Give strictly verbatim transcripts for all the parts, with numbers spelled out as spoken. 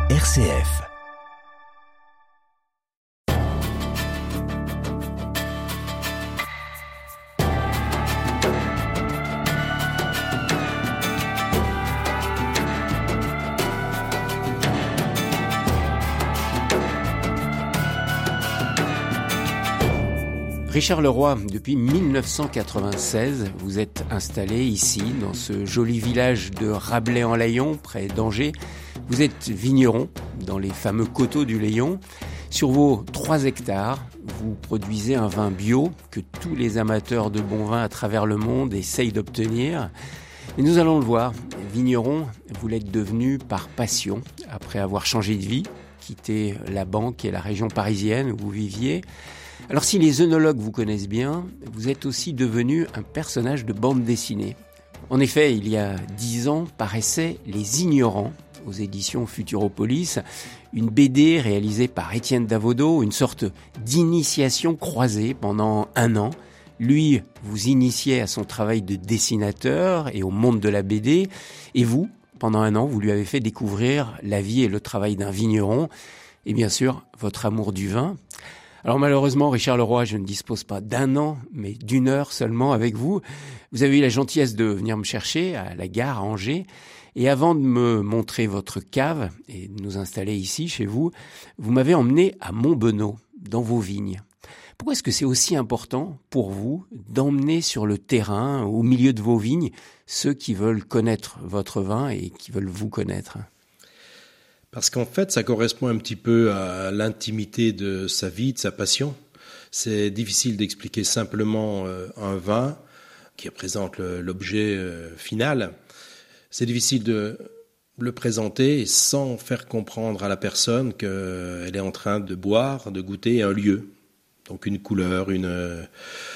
R C F. Richard Leroy, depuis mille neuf cent quatre-vingt-seize, vous êtes installé ici, dans ce joli village de Rabelais-en-Layon, près d'Angers. Vous êtes vigneron dans les fameux coteaux du Layon. Sur vos trois hectares, vous produisez un vin bio que tous les amateurs de bon vin à travers le monde essayent d'obtenir. Mais nous allons le voir, vigneron, vous l'êtes devenu par passion, après avoir changé de vie, quitté la banque et la région parisienne où vous viviez. Alors si les œnologues vous connaissent bien, vous êtes aussi devenu un personnage de bande dessinée. En effet, il y a dix ans, paraissait Les Ignorants aux éditions Futuropolis, une B D réalisée par Étienne Davodo, une sorte d'initiation croisée pendant un an. Lui vous initiait à son travail de dessinateur et au monde de la B D, et vous, pendant un an, vous lui avez fait découvrir la vie et le travail d'un vigneron, et bien sûr, votre amour du vin. Alors malheureusement, Richard Leroy, je ne dispose pas d'un an, mais d'une heure seulement avec vous. Vous avez eu la gentillesse de venir me chercher à la gare à Angers. Et avant de me montrer votre cave et de nous installer ici, chez vous, vous m'avez emmené à Montbenaud, dans vos vignes. Pourquoi est-ce que c'est aussi important pour vous d'emmener sur le terrain, au milieu de vos vignes, ceux qui veulent connaître votre vin et qui veulent vous connaître ? Parce qu'en fait, ça correspond un petit peu à l'intimité de sa vie, de sa passion. C'est difficile d'expliquer simplement un vin qui représente l'objet final. C'est difficile de le présenter sans faire comprendre à la personne qu'elle est en train de boire, de goûter un lieu. Donc une couleur, une...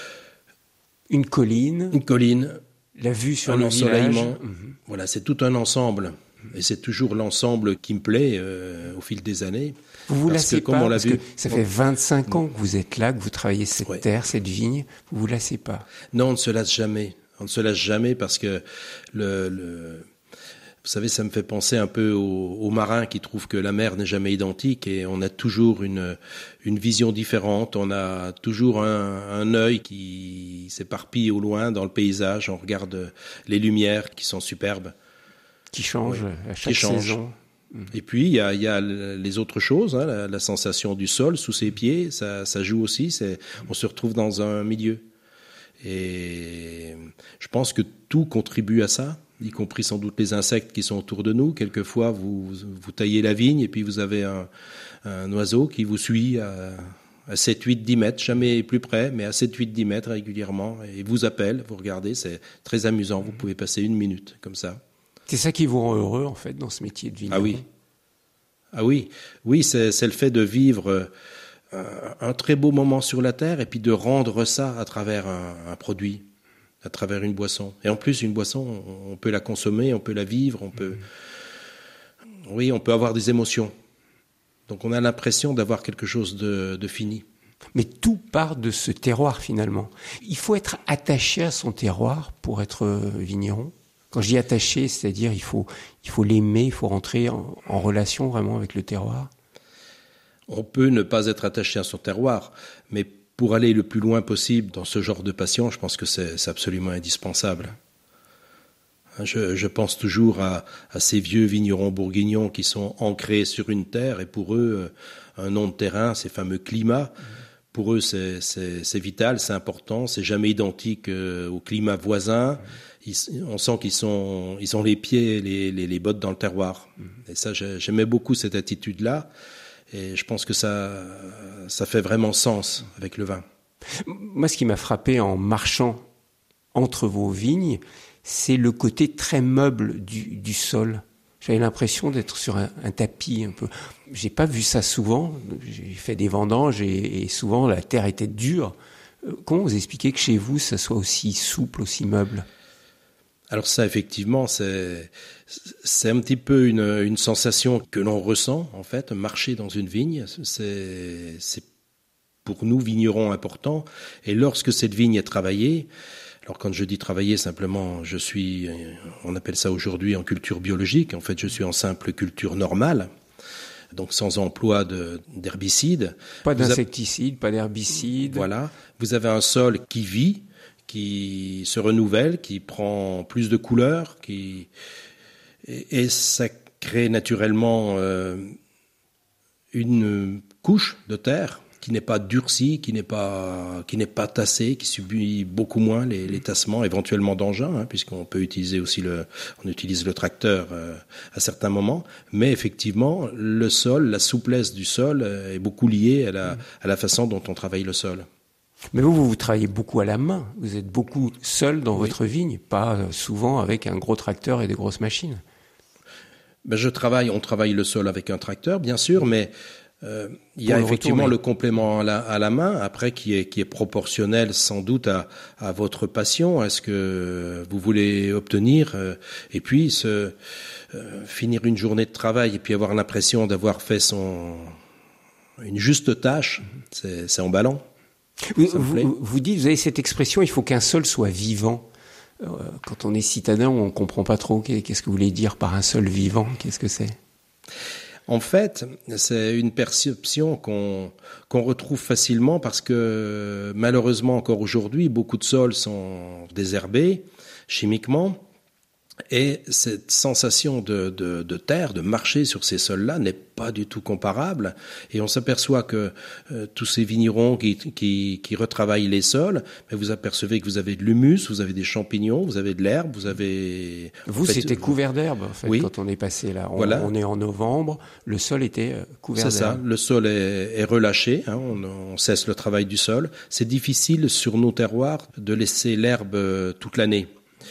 Une colline. Une colline. La vue sur un le ensoleillement. village. Voilà, c'est tout un ensemble. Et c'est toujours l'ensemble qui me plaît euh, au fil des années. Vous vous lassez que, pas, on l'a parce vu, que ça fait vingt-cinq ans que vous êtes là, que vous travaillez cette ouais. terre, cette vigne. Vous vous lassez pas? Non, on ne se lasse jamais. On ne se lasse jamais parce que le, le vous savez, ça me fait penser un peu aux, aux marins qui trouvent que la mer n'est jamais identique et on a toujours une, une vision différente. On a toujours un, un œil qui s'éparpille au loin dans le paysage. On regarde les lumières qui sont superbes. Qui change oui, à chaque qui change. saison. Et puis, il y a, il y a les autres choses, hein, la, la sensation du sol sous ses pieds, ça, ça joue aussi. C'est, on se retrouve dans un milieu. Et je pense que tout contribue à ça, y compris sans doute les insectes qui sont autour de nous. Quelquefois, vous, vous taillez la vigne et puis vous avez un, un oiseau qui vous suit à, à sept, huit, dix mètres, jamais plus près, mais à sept, huit, dix mètres régulièrement. Et vous appelle, vous regardez, c'est très amusant. Vous pouvez passer une minute comme ça. C'est ça qui vous rend heureux, en fait, dans ce métier de vigneron. Ah oui, ah oui, oui, c'est, c'est le fait de vivre un, un très beau moment sur la terre et puis de rendre ça à travers un, un produit, à travers une boisson. Et en plus, une boisson, on peut la consommer, on peut la vivre, on peut, mmh. oui, on peut avoir des émotions. Donc on a l'impression d'avoir quelque chose de, de fini. Mais tout part de ce terroir, finalement. Il faut être attaché à son terroir pour être vigneron. Quand je dis attaché, c'est-à-dire il faut, il faut l'aimer, il faut rentrer en, en relation vraiment avec le terroir. On peut ne pas être attaché à son terroir, mais pour aller le plus loin possible dans ce genre de passion, je pense que c'est, c'est absolument indispensable. Je, je pense toujours à, à ces vieux vignerons bourguignons qui sont ancrés sur une terre et pour eux, un nom de terrain, ces fameux climats, pour eux c'est, c'est, c'est vital, c'est important, c'est jamais identique au climat voisin. Ils, on sent qu'ils sont, ils ont les pieds, les, les, les bottes dans le terroir. Et ça, j'aimais beaucoup cette attitude-là. Et je pense que ça, ça fait vraiment sens avec le vin. Moi, ce qui m'a frappé en marchant entre vos vignes, c'est le côté très meuble du, du sol. J'avais l'impression d'être sur un, un tapis un peu. J'ai pas vu ça souvent. J'ai fait des vendanges et, et souvent la terre était dure. Comment vous expliquez que chez vous, ça soit aussi souple, aussi meuble ? Alors ça, effectivement, c'est, c'est un petit peu une, une sensation que l'on ressent, en fait. Marcher dans une vigne, c'est, c'est pour nous, vignerons, important. Et lorsque cette vigne est travaillée, alors quand je dis travailler, simplement, je suis, on appelle ça aujourd'hui en culture biologique. En fait, je suis en simple culture normale. donc sans emploi de, d'herbicides. Pas d'insecticides, avez... pas d'herbicides. Voilà. Vous avez un sol qui vit, qui se renouvelle, qui prend plus de couleurs, qui et, et ça crée naturellement euh, une couche de terre qui n'est pas durcie, qui n'est pas qui n'est pas tassée, qui subit beaucoup moins les, les tassements éventuellement d'engins, hein, puisqu'on peut utiliser aussi le on utilise le tracteur euh, à certains moments. Mais effectivement, le sol, la souplesse du sol euh, est beaucoup liée à la à la façon dont on travaille le sol. Mais vous, vous travaillez beaucoup à la main. Vous êtes beaucoup seul dans oui. votre vigne, pas souvent avec un gros tracteur et des grosses machines. Ben je travaille, on travaille le sol avec un tracteur, bien sûr, mais euh, il y a le effectivement retourner. Le complément à la, à la main, après qui est qui est proportionnel sans doute à, à votre passion, à ce que vous voulez obtenir, euh, et puis se, euh, finir une journée de travail et puis avoir l'impression d'avoir fait son une juste tâche, c'est, c'est emballant. Vous, vous, vous dites, vous avez cette expression, il faut qu'un sol soit vivant. Euh, quand on est citadin, on ne comprend pas trop. Qu'est-ce que vous voulez dire par un sol vivant ? Qu'est-ce que c'est ? En fait, c'est une perception qu'on, qu'on retrouve facilement parce que malheureusement encore aujourd'hui, beaucoup de sols sont désherbés chimiquement. Et cette sensation de, de, de terre, de marcher sur ces sols-là n'est pas du tout comparable. Et on s'aperçoit que euh, tous ces vignerons qui, qui, qui retravaillent les sols, mais vous apercevez que vous avez de l'humus, vous avez des champignons, vous avez de l'herbe, vous avez... Vous, en fait, c'était couvert d'herbe, en fait, oui. Quand on est passé là. On, voilà. On est en novembre, le sol était euh, couvert C'est d'herbe. C'est ça, le sol est, est relâché, hein, on, on cesse le travail du sol. C'est difficile sur nos terroirs de laisser l'herbe euh, toute l'année.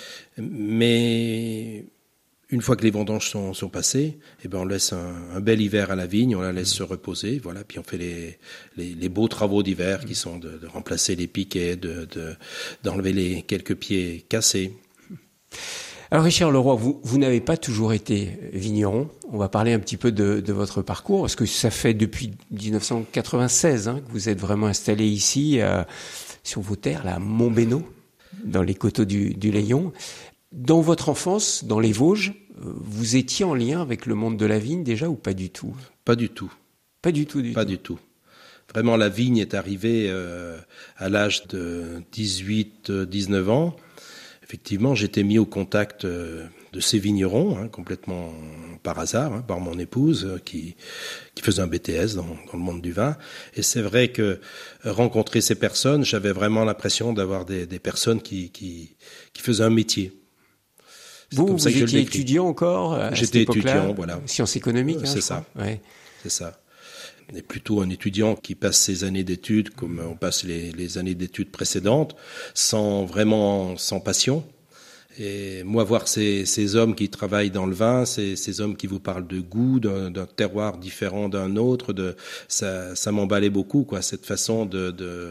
Mais une fois que les vendanges sont, sont passées, eh ben on laisse un, un bel hiver à la vigne, on la laisse se reposer, voilà, puis on fait les, les, les beaux travaux d'hiver qui sont de, de remplacer les piquets, de, de, d'enlever les quelques pieds cassés. Alors Richard Leroy, vous, vous n'avez pas toujours été vigneron. On va parler un petit peu de, de votre parcours, parce que ça fait depuis dix-neuf cent quatre-vingt-seize hein, que vous êtes vraiment installé ici, euh, sur vos terres, là, à Montbénaud, dans les coteaux du, du Layon. Dans votre enfance, dans les Vosges, vous étiez en lien avec le monde de la vigne déjà ou pas du tout ? Pas du tout. Pas du tout, du pas tout. du tout. Vraiment, la vigne est arrivée euh, à l'âge de dix-huit dix-neuf ans. Effectivement, j'étais mis au contact euh, de ces vignerons, hein, complètement par hasard, hein, par mon épouse euh, qui, qui faisait un B T S dans, dans le monde du vin. Et c'est vrai que euh, rencontrer ces personnes, j'avais vraiment l'impression d'avoir des, des personnes qui, qui, qui faisaient un métier. C'est vous, vous étiez étudiant encore à J'étais cette époque-là, étudiant, voilà. Sciences économiques, hein, c'est ça. Ouais. C'est ça. Et plutôt un étudiant qui passe ses années d'études comme on passe les, les années d'études précédentes, sans vraiment, sans passion. Et moi, voir ces, ces hommes qui travaillent dans le vin, ces, ces hommes qui vous parlent de goût, d'un, d'un terroir différent d'un autre, de, ça, ça m'emballait beaucoup, quoi, cette façon de, de,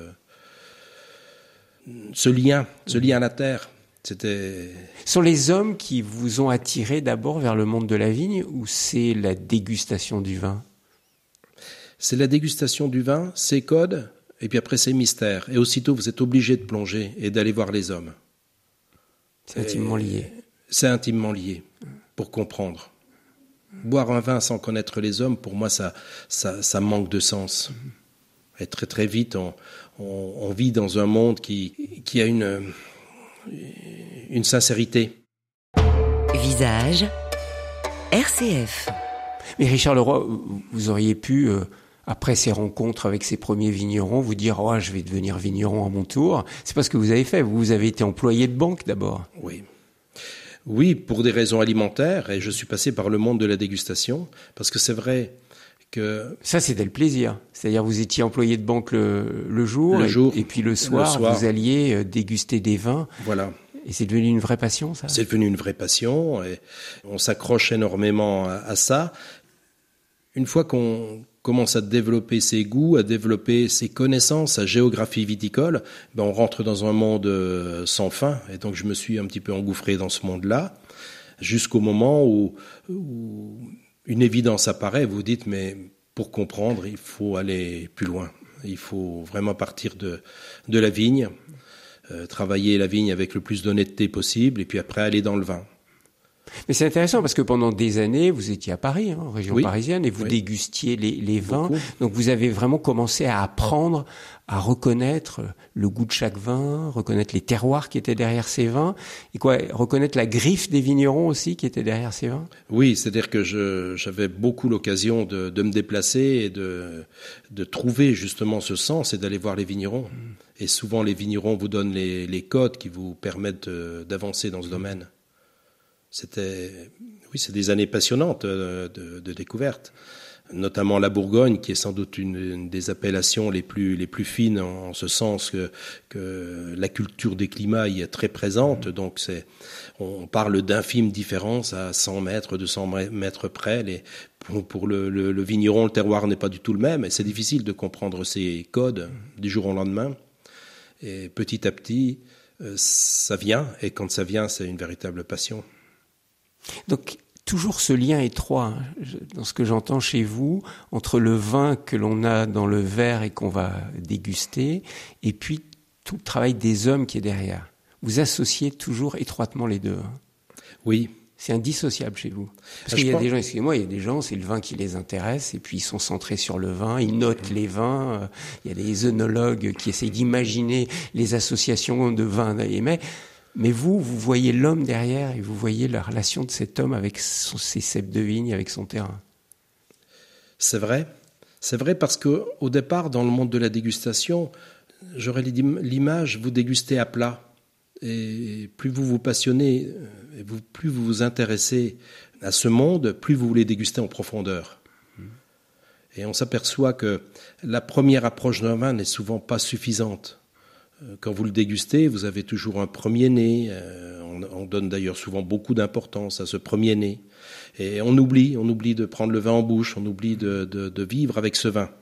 ce lien, ce lien à la terre. C'était... Sont les hommes qui vous ont attiré d'abord vers le monde de la vigne ou c'est la dégustation du vin ? C'est la dégustation du vin, ses codes, et puis après ses mystères. Et aussitôt, vous êtes obligé de plonger et d'aller voir les hommes. C'est intimement lié. C'est intimement lié, pour comprendre. Boire un vin sans connaître les hommes, pour moi, ça, ça, ça manque de sens. Et très très vite, on, on, on vit dans un monde qui, qui a une... une sincérité. Visage R C F. Mais Richard Leroy, vous auriez pu, euh, après ces rencontres avec ces premiers vignerons, vous dire oh, « je vais devenir vigneron à mon tour ». C'est pas ce que vous avez fait. Vous avez été employé de banque d'abord. Oui. Oui, pour des raisons alimentaires. Et je suis passé par le monde de la dégustation. Parce que c'est vrai que... Ça, c'était le plaisir. C'est-à-dire vous étiez employé de banque le, le jour, le et, jour et puis le soir, le soir, vous alliez déguster des vins. Voilà. Et c'est devenu une vraie passion, ça ? C'est devenu une vraie passion. Et on s'accroche énormément à, à ça. Une fois qu'on commence à développer ses goûts, à développer ses connaissances, sa géographie viticole, ben on rentre dans un monde sans fin. Et donc je me suis un petit peu engouffré dans ce monde-là, jusqu'au moment où... où une évidence apparaît, vous dites, mais pour comprendre, il faut aller plus loin. Il faut vraiment partir de, de la vigne, euh, travailler la vigne avec le plus d'honnêteté possible, et puis après aller dans le vin. Mais c'est intéressant parce que pendant des années, vous étiez à Paris, hein, en région oui. parisienne, et vous oui. dégustiez les, les vins. Beaucoup. Donc vous avez vraiment commencé à apprendre à reconnaître le goût de chaque vin, reconnaître les terroirs qui étaient derrière ces vins, et quoi, reconnaître la griffe des vignerons aussi qui étaient derrière ces vins. Oui, c'est-à-dire que je, j'avais beaucoup l'occasion de, de me déplacer et de, de trouver justement ce sens et d'aller voir les vignerons. Mmh. Et souvent, les vignerons vous donnent les, les codes qui vous permettent de, d'avancer dans ce domaine. C'était, oui, c'est des années passionnantes de, de, de découverte. Notamment la Bourgogne, qui est sans doute une, une des appellations les plus, les plus fines, en, en ce sens que, que la culture des climats y est très présente. Donc, c'est, on parle d'infimes différences à cent mètres, deux cents mètres près. Les, pour pour le, le, le vigneron, le terroir n'est pas du tout le même. Et c'est difficile de comprendre ces codes du jour au lendemain. Et petit à petit, ça vient. Et quand ça vient, c'est une véritable passion. Donc, toujours ce lien étroit, hein, dans ce que j'entends chez vous, entre le vin que l'on a dans le verre et qu'on va déguster, et puis tout le travail des hommes qui est derrière. Vous associez toujours étroitement les deux. Hein. Oui. C'est indissociable chez vous. Parce ah, qu'il y a pense... des gens, excusez-moi, il y a des gens, c'est le vin qui les intéresse, et puis ils sont centrés sur le vin, ils notent les vins, euh, il y a des œnologues qui essayent d'imaginer les associations de vins, mais... Mais vous, vous voyez l'homme derrière et vous voyez la relation de cet homme avec son, ses ceps de vigne, avec son terrain. C'est vrai. C'est vrai parce qu'au départ, dans le monde de la dégustation, j'aurais l'image, vous dégustez à plat. Et plus vous vous passionnez, et vous, plus vous vous intéressez à ce monde, plus vous voulez déguster en profondeur. Et on s'aperçoit que la première approche d'un vin n'est souvent pas suffisante. Quand vous le dégustez, vous avez toujours un premier nez. On, on donne d'ailleurs souvent beaucoup d'importance à ce premier nez. Et on oublie, on oublie de prendre le vin en bouche, on oublie de, de, de vivre avec ce vin.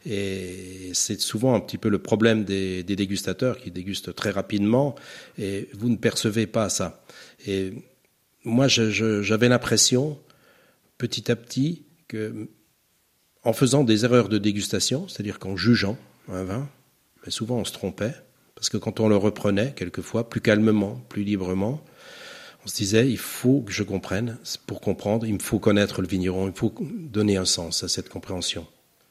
Et c'est souvent un petit peu le problème des, des dégustateurs qui dégustent très rapidement et vous ne percevez pas ça. Et moi, je, je, j'avais l'impression, petit à petit, que en faisant des erreurs de dégustation, c'est-à-dire qu'en jugeant un vin, mais souvent on se trompait. Parce que quand on le reprenait, quelquefois, plus calmement, plus librement, on se disait, il faut que je comprenne. Pour comprendre, il me faut connaître le vigneron, il faut donner un sens à cette compréhension.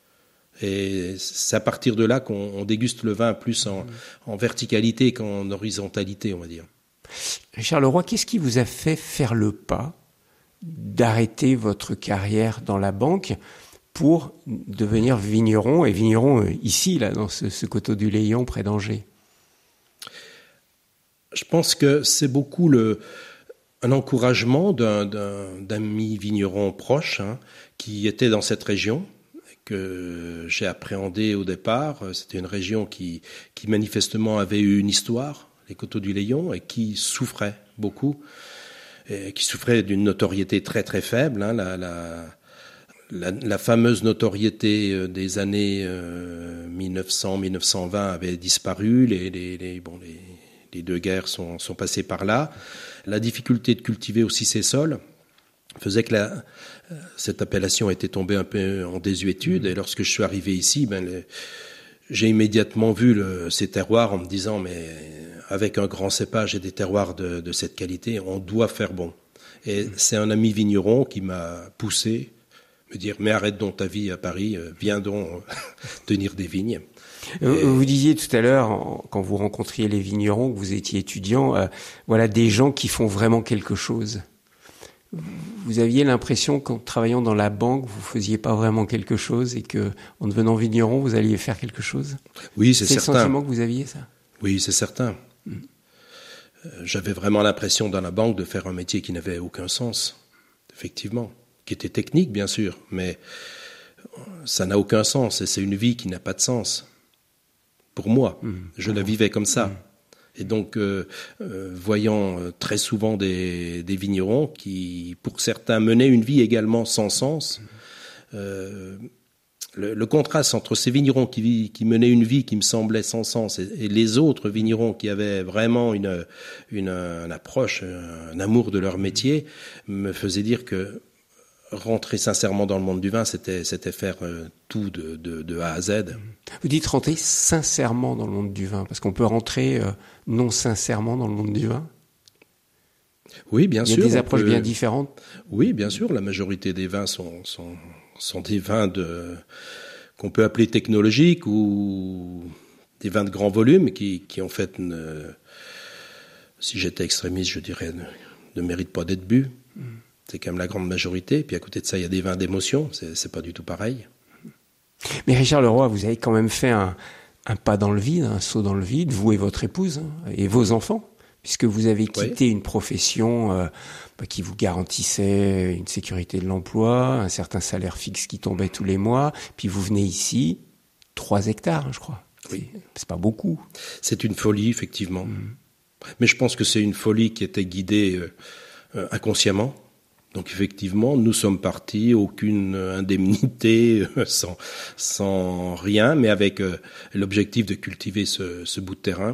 Et c'est à partir de là qu'on on déguste le vin plus en, en verticalité qu'en horizontalité, on va dire. Richard Leroy, qu'est-ce qui vous a fait faire le pas d'arrêter votre carrière dans la banque pour devenir vigneron, et vigneron ici, là, dans ce, ce coteau du Layon, près d'Angers? Je pense que c'est beaucoup le, un encouragement d'un, d'un, d'amis vignerons proches hein, qui étaient dans cette région, que j'ai appréhendé au départ. C'était une région qui, qui manifestement avait eu une histoire, les coteaux du Layon, et qui souffrait beaucoup, et qui souffrait d'une notoriété très très faible. Hein, la, la, la, la fameuse notoriété des années euh, mille neuf cents mille neuf cent vingt avait disparu, les, les, les, bon, les Les deux guerres sont, sont passées par là. La difficulté de cultiver aussi ces sols faisait que la, cette appellation était tombée un peu en désuétude. Et lorsque je suis arrivé ici, ben le, j'ai immédiatement vu le, ces terroirs en me disant, mais avec un grand cépage et des terroirs de, de cette qualité, on doit faire bon. Et c'est un ami vigneron qui m'a poussé, me dire, mais arrête donc ta vie à Paris, viens donc tenir des vignes. Et... Vous disiez tout à l'heure, quand vous rencontriez les vignerons, que vous étiez étudiant, euh, voilà des gens qui font vraiment quelque chose. Vous aviez l'impression qu'en travaillant dans la banque, vous faisiez pas vraiment quelque chose et que, en devenant vigneron, vous alliez faire quelque chose? Oui, c'est, c'est certain. C'est le sentiment que vous aviez, ça? Oui, c'est certain. Mmh. Euh, j'avais vraiment l'impression dans la banque de faire un métier qui n'avait aucun sens, effectivement, qui était technique, bien sûr, mais ça n'a aucun sens et c'est une vie qui n'a pas de sens. Pour moi, mmh. je mmh. la vivais comme ça. Mmh. Et donc, euh, euh, voyant euh, très souvent des, des vignerons qui, pour certains, menaient une vie également sans sens, euh, le, le contraste entre ces vignerons qui, qui menaient une vie qui me semblait sans sens et, et les autres vignerons qui avaient vraiment une, une, une approche, un amour de leur métier, me faisait dire que rentrer sincèrement dans le monde du vin, c'était, c'était faire euh, tout de, de, de A à Z. Vous dites rentrer sincèrement dans le monde du vin, parce qu'on peut rentrer euh, non sincèrement dans le monde du vin? Oui, bien sûr. Il y a des on approches peut- bien différentes. Oui, bien sûr. La majorité des vins sont, sont, sont des vins de, qu'on peut appeler technologiques ou des vins de grand volume qui, qui en fait, ne, si j'étais extrémiste, je dirais, ne, ne méritent pas d'être bu. Mm. C'est quand même la grande majorité. Puis à côté de ça, il y a des vins d'émotion. C'est, c'est pas du tout pareil. Mais Richard Leroy, vous avez quand même fait un, un pas dans le vide, un saut dans le vide, vous et votre épouse hein, et vos enfants, puisque vous avez quitté oui. une profession euh, bah, qui vous garantissait une sécurité de l'emploi, un certain salaire fixe qui tombait tous les mois, puis vous venez ici, trois hectares, je crois. Oui. C'est, c'est pas beaucoup. C'est une folie, effectivement. Mmh. Mais je pense que c'est une folie qui était guidée euh, euh, inconsciemment. Donc effectivement, nous sommes partis, aucune indemnité, euh, sans, sans rien, mais avec euh, l'objectif de cultiver ce, ce bout de terrain.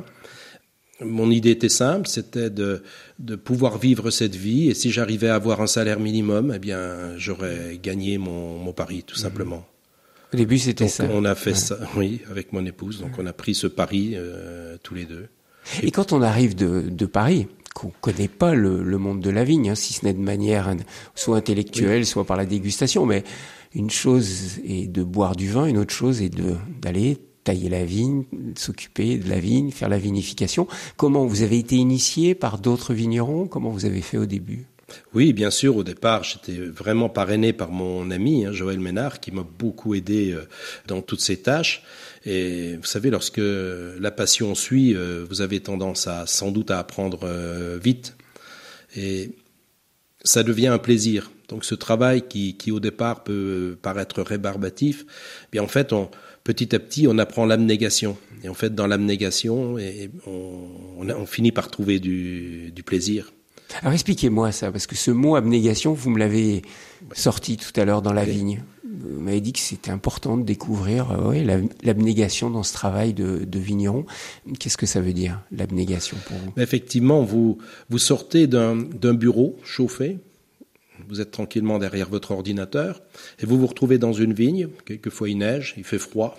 Mon idée était simple, c'était de, de pouvoir vivre cette vie, et si j'arrivais à avoir un salaire minimum, eh bien, j'aurais gagné mon, mon pari, tout mmh. simplement. Au début, c'était donc, ça. On a fait ouais. ça, oui, avec mon épouse. Donc, on a pris ce pari euh, tous les deux. Et, et quand on arrive de, de Paris, qu'on connaît pas le, le monde de la vigne, hein, si ce n'est de manière soit intellectuelle, oui. soit par la dégustation, mais une chose est de boire du vin, une autre chose est de d'aller tailler la vigne, s'occuper de la vigne, faire la vinification. Comment vous avez été initié par d'autres vignerons? Comment vous avez fait au début? Oui, bien sûr. Au départ, j'étais vraiment parrainé par mon ami, hein, Joël Ménard, qui m'a beaucoup aidé euh, dans toutes ces tâches. Et vous savez, lorsque la passion suit, euh, vous avez tendance à sans doute à apprendre euh, vite. Et ça devient un plaisir. Donc ce travail qui, qui au départ peut paraître rébarbatif, bien en fait, on, petit à petit, on apprend l'abnégation. Et en fait, dans l'abnégation, et on, on, on finit par trouver du, du plaisir. Alors expliquez-moi ça, parce que ce mot abnégation, vous me l'avez sorti tout à l'heure dans la oui. vigne. Vous m'avez dit que c'était important de découvrir euh, ouais, l'abnégation dans ce travail de, de vigneron. Qu'est-ce que ça veut dire, l'abnégation pour vous? Effectivement, vous, vous sortez d'un, d'un bureau chauffé, vous êtes tranquillement derrière votre ordinateur, et vous vous retrouvez dans une vigne, quelquefois il neige, il fait froid,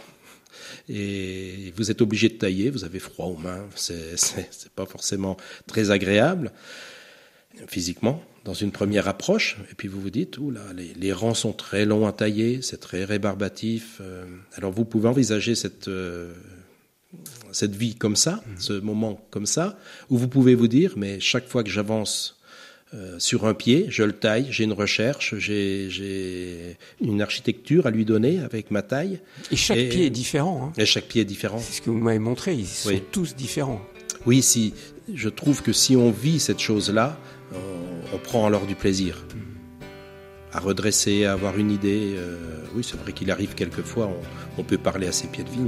et vous êtes obligé de tailler, vous avez froid aux mains, c'est, c'est, c'est pas forcément très agréable. Physiquement, dans une première approche, et puis vous vous dites, ouh là, les, les rangs sont très longs à tailler, c'est très rébarbatif. Euh, alors vous pouvez envisager cette euh, cette vie comme ça, mmh. ce moment comme ça, où vous pouvez vous dire, mais chaque fois que j'avance euh, sur un pied, je le taille, j'ai une recherche, j'ai, j'ai une architecture à lui donner avec ma taille. Et chaque et, pied est différent. Hein. Et chaque pied est différent. C'est ce que vous m'avez montré, ils sont oui. tous différents. Oui, si, je trouve que si on vit cette chose-là, on, on prend alors du plaisir à redresser, à avoir une idée. Euh, oui, c'est vrai qu'il arrive quelquefois, on, on peut parler à ses pieds de vigne.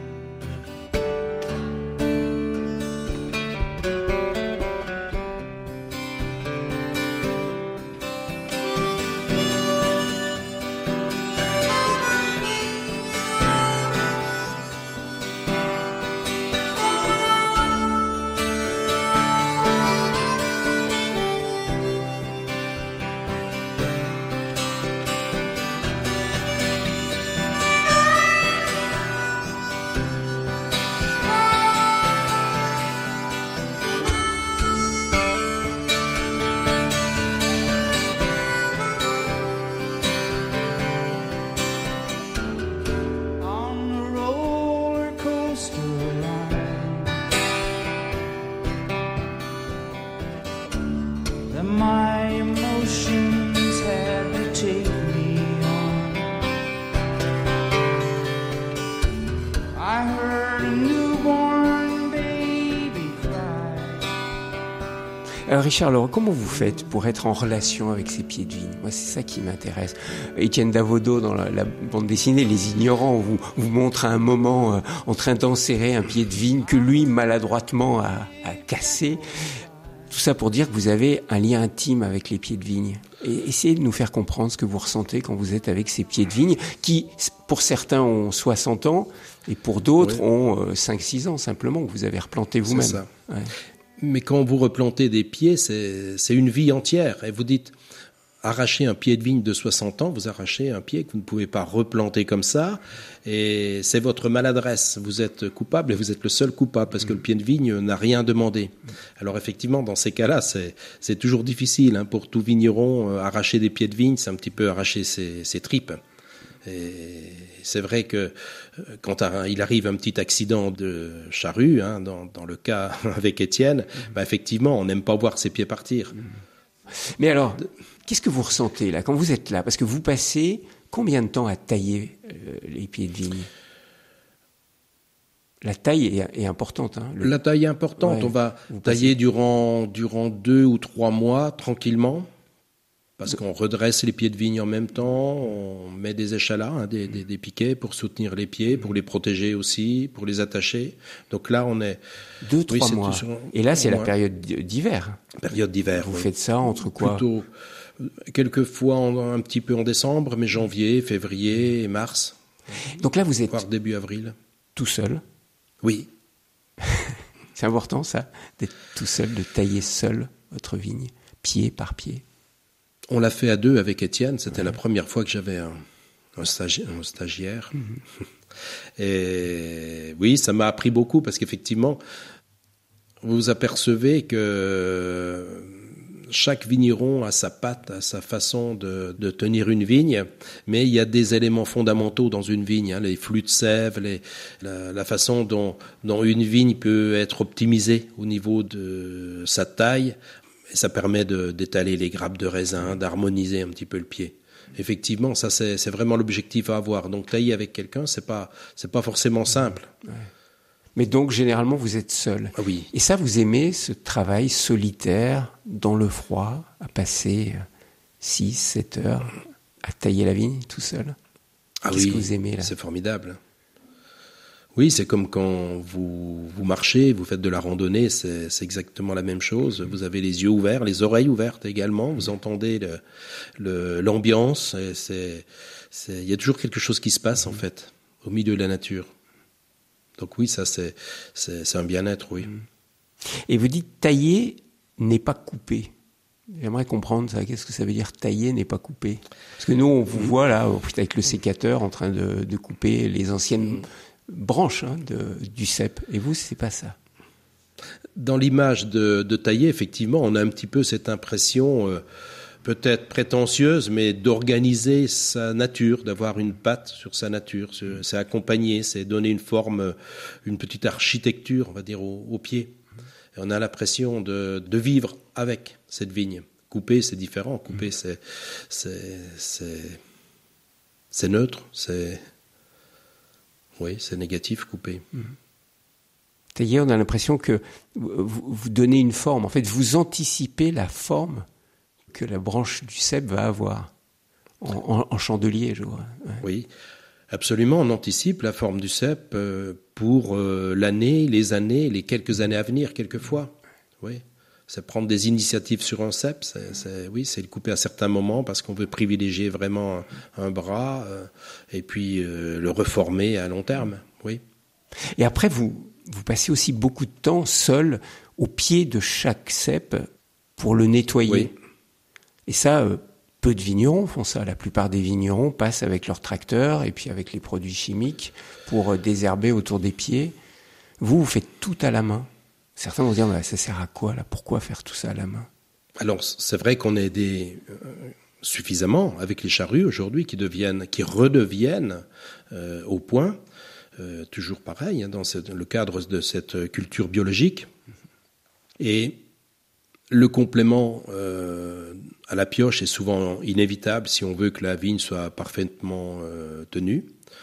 Alors Richard Leroy, comment vous faites pour être en relation avec ces pieds de vigne? Moi, c'est ça qui m'intéresse. Étienne Davodo, dans la, la bande dessinée, Les Ignorants, vous, vous montre à un moment euh, en train d'enserrer un pied de vigne que lui, maladroitement, a, a cassé. Tout ça pour dire que vous avez un lien intime avec les pieds de vigne. Et essayez de nous faire comprendre ce que vous ressentez quand vous êtes avec ces pieds de vigne, qui, pour certains, ont soixante ans, et pour d'autres, oui. ont euh, cinq six ans, simplement, que vous avez replanté vous-même. C'est ça. Ouais. Mais quand vous replantez des pieds, c'est, c'est une vie entière. Et vous dites, arracher un pied de vigne de soixante ans, vous arrachez un pied que vous ne pouvez pas replanter comme ça, et c'est votre maladresse. Vous êtes coupable et vous êtes le seul coupable, parce que le pied de vigne n'a rien demandé. Alors effectivement, dans ces cas-là, c'est, c'est toujours difficile, hein, pour tout vigneron. Euh, arracher des pieds de vigne, c'est un petit peu arracher ses, ses tripes. Et c'est vrai que quand il arrive un petit accident de charrue, hein, dans, dans le cas avec Étienne, bah effectivement, on n'aime pas voir ses pieds partir. Mais alors, qu'est-ce que vous ressentez là, quand vous êtes là ? Parce que vous passez combien de temps à tailler euh, les pieds de vigne ? La taille est, est importante. Hein, le... La taille est importante. Ouais, on va tailler durant, durant deux ou trois mois, tranquillement. Parce qu'on redresse les pieds de vigne en même temps, on met des échalas, hein, des, des, des piquets pour soutenir les pieds, pour les protéger aussi, pour les attacher. Donc là, on est... Deux, oui, trois mois. Sur... Et là, c'est ouais. la période d'hiver. Période d'hiver, Vous oui. faites ça entre quoi ? Plutôt, quelquefois en, un petit peu en décembre, mais janvier, février et mars. Donc là, vous êtes... Voire début avril. Tout seul ? Oui. C'est important, ça, d'être tout seul, de tailler seul votre vigne, pied par pied. On l'a fait à deux avec Étienne. C'était ouais. la première fois que j'avais un, un, stagi- un stagiaire. Mm-hmm. Et oui, ça m'a appris beaucoup parce qu'effectivement, vous vous apercevez que chaque vigneron a sa patte, a sa façon de, de tenir une vigne, mais il y a des éléments fondamentaux dans une vigne, hein, les flux de sève, les, la, la façon dont, dont une vigne peut être optimisée au niveau de sa taille. Et ça permet de, d'étaler les grappes de raisin, d'harmoniser un petit peu le pied. Effectivement, ça c'est, c'est vraiment l'objectif à avoir. Donc tailler avec quelqu'un, c'est pas, c'est pas forcément simple. Ouais. Mais donc généralement vous êtes seul. Ah oui. Et ça, vous aimez ce travail solitaire dans le froid, à passer six, sept heures à tailler la vigne tout seul. Ah Qu'est-ce oui, que vous aimez là ? C'est formidable. Oui, c'est comme quand vous, vous marchez, vous faites de la randonnée, c'est, c'est exactement la même chose. Vous avez les yeux ouverts, les oreilles ouvertes également, vous entendez le, le, l'ambiance. Et c'est, c'est, il y a toujours quelque chose qui se passe en fait, au milieu de la nature. Donc oui, ça c'est, c'est, c'est un bien-être, oui. Et vous dites tailler n'est pas couper. J'aimerais comprendre ça. Qu'est-ce que ça veut dire tailler n'est pas couper ? Parce que nous, on vous voit là, avec le sécateur, en train de, de couper les anciennes branche hein, de, du cep. Et vous, c'est pas ça. Dans l'image de, de tailler, effectivement, on a un petit peu cette impression, euh, peut-être prétentieuse, mais d'organiser sa nature, d'avoir une patte sur sa nature. C'est, c'est accompagner, c'est donner une forme, une petite architecture, on va dire, au, au pied. Et on a l'impression de, de vivre avec cette vigne. Couper, c'est différent. Couper, c'est, c'est, c'est, c'est neutre, c'est... Oui, c'est négatif, coupé. Mmh. Tailler, on a l'impression que vous, vous donnez une forme. En fait, vous anticipez la forme que la branche du cep va avoir. En, en, en chandelier, je vois. Ouais. Oui, absolument. On anticipe la forme du cep pour l'année, les années, les quelques années à venir, quelquefois. Oui. C'est prendre des initiatives sur un cep, c'est, c'est, oui, c'est le couper à certains moments parce qu'on veut privilégier vraiment un, un bras euh, et puis euh, le reformer à long terme, oui. Et après, vous, vous passez aussi beaucoup de temps seul au pied de chaque cep pour le nettoyer. Oui. Et ça, euh, peu de vignerons font ça. La plupart des vignerons passent avec leur tracteur et puis avec les produits chimiques pour euh, désherber autour des pieds. Vous, vous faites tout à la main. Certains vont dire, bah, ça sert à quoi là ? Pourquoi faire tout ça à la main ? Alors, c'est vrai qu'on est des, euh, suffisamment avec les charrues aujourd'hui qui deviennent, qui redeviennent euh, au point, euh, toujours pareil, hein, dans cette, le cadre de cette culture biologique. Et le complément euh, à la pioche est souvent inévitable si on veut que la vigne soit parfaitement euh, tenue.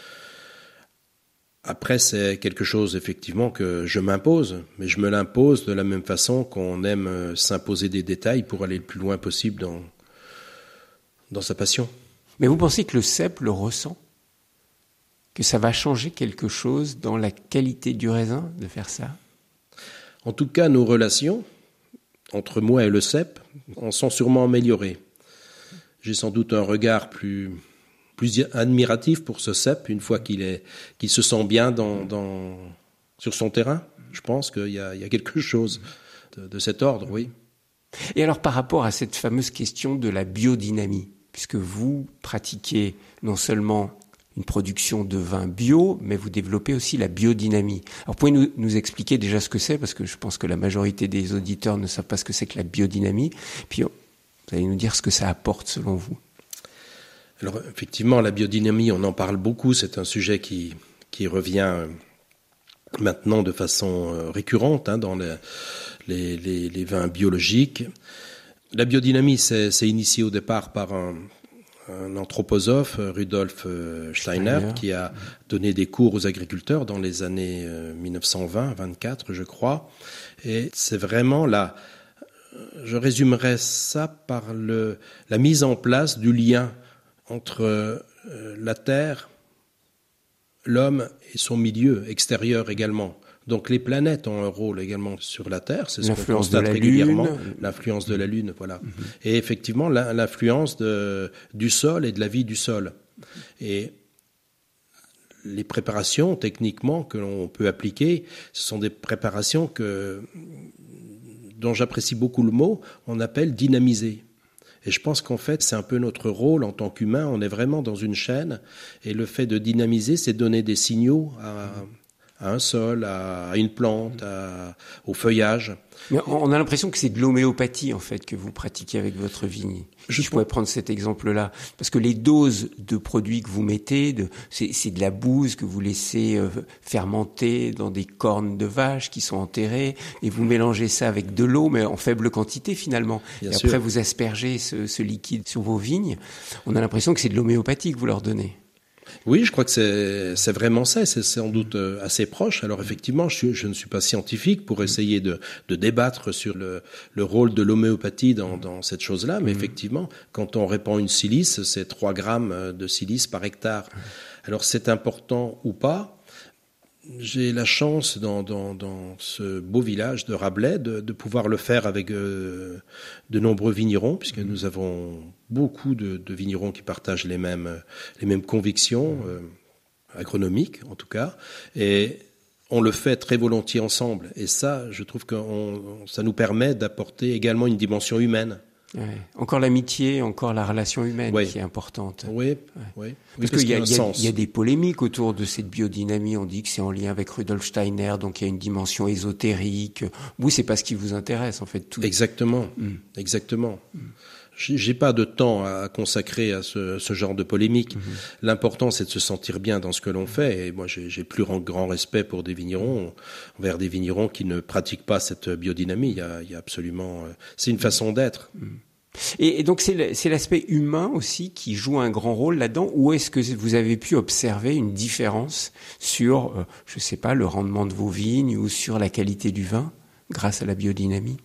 Après, c'est quelque chose, effectivement, que je m'impose, mais je me l'impose de la même façon qu'on aime s'imposer des détails pour aller le plus loin possible dans, dans sa passion. Mais vous pensez que le cep le ressent ? Que ça va changer quelque chose dans la qualité du raisin de faire ça ? En tout cas, nos relations, entre moi et le cep, en sont sûrement améliorées. J'ai sans doute un regard plus... plus admiratif pour ce cep, une fois qu'il est, qu'il se sent bien dans, dans, sur son terrain. Je pense qu'il y a, il y a quelque chose de, de cet ordre, oui. Et alors par rapport à cette fameuse question de la biodynamie, puisque vous pratiquez non seulement une production de vin bio, mais vous développez aussi la biodynamie. Alors pouvez-vous nous, nous expliquer déjà ce que c'est, parce que je pense que la majorité des auditeurs ne savent pas ce que c'est que la biodynamie, puis vous allez nous dire ce que ça apporte selon vous. Alors effectivement, la biodynamie, on en parle beaucoup, c'est un sujet qui, qui revient maintenant de façon récurrente hein, dans les, les, les, les vins biologiques. La biodynamie, c'est, c'est initié au départ par un, un anthroposophe, Rudolf Steiner, Steiner, qui a donné des cours aux agriculteurs dans les années dix-neuf cent vingt, vingt-quatre, je crois. Et c'est vraiment là, je résumerais ça par le, la mise en place du lien entre euh, la terre, l'homme et son milieu extérieur également. Donc les planètes ont un rôle également sur la Terre, c'est ce qu'on constate régulièrement. Lune. L'influence de la Lune, voilà. Mm-hmm. Et effectivement, l'influence de, du sol et de la vie du sol. Et les préparations, techniquement, que l'on peut appliquer, ce sont des préparations que, dont j'apprécie beaucoup le mot, on appelle dynamiser. Et je pense qu'en fait, c'est un peu notre rôle en tant qu'humain. On est vraiment dans une chaîne. Et le fait de dynamiser, c'est donner des signaux à, à un sol, à une plante, à, au feuillage. Mais on a l'impression que c'est de l'homéopathie, en fait, que vous pratiquez avec votre vigne. Je, je pourrais prendre cet exemple-là. Parce que les doses de produits que vous mettez, de, c'est, c'est de la bouse que vous laissez euh, fermenter dans des cornes de vaches qui sont enterrées, et vous mélangez ça avec de l'eau, mais en faible quantité, finalement. Bien et sûr. Après, vous aspergez ce, ce liquide sur vos vignes. On a l'impression que c'est de l'homéopathie que vous leur donnez. Oui, je crois que c'est, c'est vraiment ça, c'est sans doute assez proche. Alors effectivement, je, je ne suis pas scientifique pour essayer de, de débattre sur le, le rôle de l'homéopathie dans, dans cette chose-là, mais mmh. effectivement, quand on répand une silice, c'est trois grammes de silice par hectare. Alors c'est important ou pas. J'ai la chance dans, dans, dans ce beau village de Rabelais de, de pouvoir le faire avec euh, de nombreux vignerons, puisque nous avons beaucoup de, de vignerons qui partagent les mêmes, les mêmes convictions, euh, agronomiques en tout cas, et on le fait très volontiers ensemble. Et ça, je trouve que on, ça nous permet d'apporter également une dimension humaine. Ouais. Encore l'amitié, encore la relation humaine oui. qui est importante. Oui, ouais. oui. Parce, parce qu'il y a, y, a, y a des polémiques autour de cette biodynamie. On dit que c'est en lien avec Rudolf Steiner, donc il y a une dimension ésotérique. Vous, c'est pas ce qui vous intéresse, en fait. Tout. Exactement, mm. exactement. Mm. J'ai pas de temps à consacrer à ce, ce genre de polémique. Mm-hmm. L'important, c'est de se sentir bien dans ce que l'on fait. Et moi, j'ai, j'ai plus grand respect pour des vignerons, envers des vignerons qui ne pratiquent pas cette biodynamie. Il y a, il y a absolument, c'est une façon d'être. Mm. Et, et donc, c'est, le, c'est l'aspect humain aussi qui joue un grand rôle là-dedans. Ou est-ce que vous avez pu observer une différence sur, euh, je sais pas, le rendement de vos vignes ou sur la qualité du vin grâce à la biodynamie?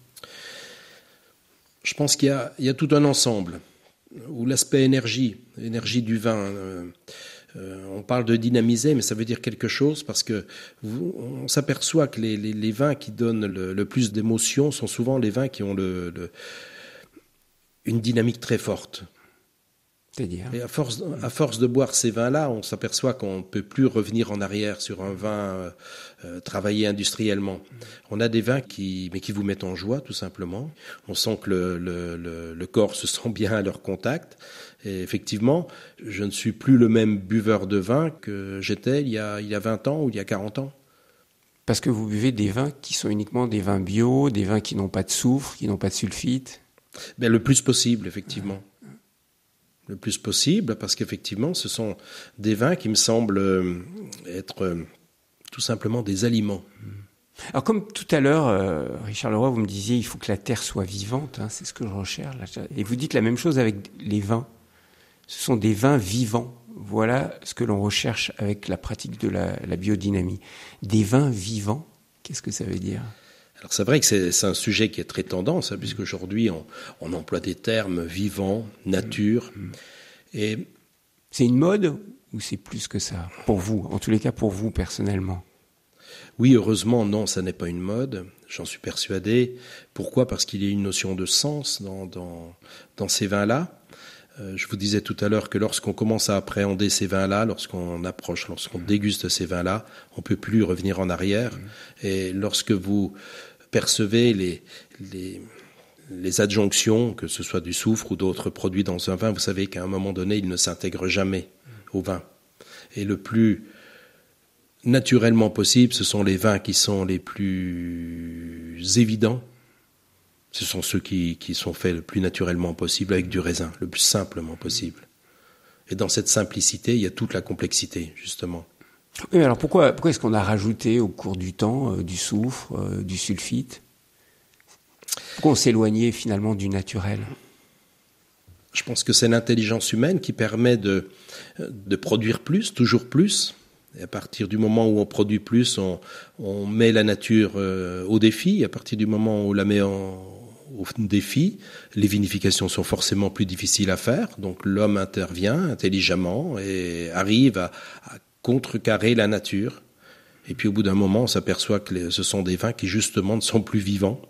Je pense qu'il y a, il y a tout un ensemble, où l'aspect énergie, énergie du vin, euh, euh, on parle de dynamiser, mais ça veut dire quelque chose parce que vous, on s'aperçoit que les, les, les vins qui donnent le, le plus d'émotion sont souvent les vins qui ont le, le, une dynamique très forte. C'est-à-dire ? Et à force, à force de boire ces vins-là, on s'aperçoit qu'on ne peut plus revenir en arrière sur un vin euh, travaillé industriellement. On a des vins qui, mais qui vous mettent en joie, tout simplement. On sent que le, le, le, le corps se sent bien à leur contact. Et effectivement, je ne suis plus le même buveur de vin que j'étais il y a, il y a vingt ans ou il y a quarante ans. Parce que vous buvez des vins qui sont uniquement des vins bio, des vins qui n'ont pas de soufre, qui n'ont pas de sulfite ? Ben, le plus possible, effectivement. Le plus possible, parce qu'effectivement, ce sont des vins qui me semblent être euh, tout simplement des aliments. Alors, comme tout à l'heure, euh, Richard Leroy, vous me disiez, il faut que la terre soit vivante, hein, c'est ce que je recherche. Là. Et vous dites la même chose avec les vins. Ce sont des vins vivants. Voilà ce que l'on recherche avec la pratique de la, la biodynamie. Des vins vivants, qu'est-ce que ça veut dire ? Alors c'est vrai que c'est, c'est un sujet qui est très tendance, hein, puisqu'aujourd'hui on, on emploie des termes vivants, nature. Mmh. Et c'est une mode ou c'est plus que ça pour vous, en tous les cas pour vous personnellement? Oui, heureusement, non, ça n'est pas une mode. J'en suis persuadé. Pourquoi ? Parce qu'il y a une notion de sens dans, dans, dans ces vins-là. Euh, je vous disais tout à l'heure que lorsqu'on commence à appréhender ces vins-là, lorsqu'on approche, lorsqu'on déguste ces vins-là, on ne peut plus revenir en arrière. Mmh. Et lorsque vous percevez les, les, les adjonctions, que ce soit du soufre ou d'autres produits dans un vin, vous savez qu'à un moment donné, ils ne s'intègrent jamais au vin. Et le plus naturellement possible, ce sont les vins qui sont les plus évidents. Ce sont ceux qui, qui sont faits le plus naturellement possible avec du raisin, le plus simplement possible. Et dans cette simplicité, il y a toute la complexité, justement. Oui, alors pourquoi, pourquoi est-ce qu'on a rajouté au cours du temps euh, du soufre, euh, du sulfite ? Pourquoi on s'éloignait finalement du naturel ? Je pense que c'est l'intelligence humaine qui permet de, de produire plus, toujours plus. Et à partir du moment où on produit plus, on, on met la nature euh, au défi. À partir du moment où on la met en, au défi, les vinifications sont forcément plus difficiles à faire. Donc l'homme intervient intelligemment et arrive à, à contrecarrer la nature. Et puis au bout d'un moment, on s'aperçoit que les, ce sont des vins qui justement ne sont plus vivants.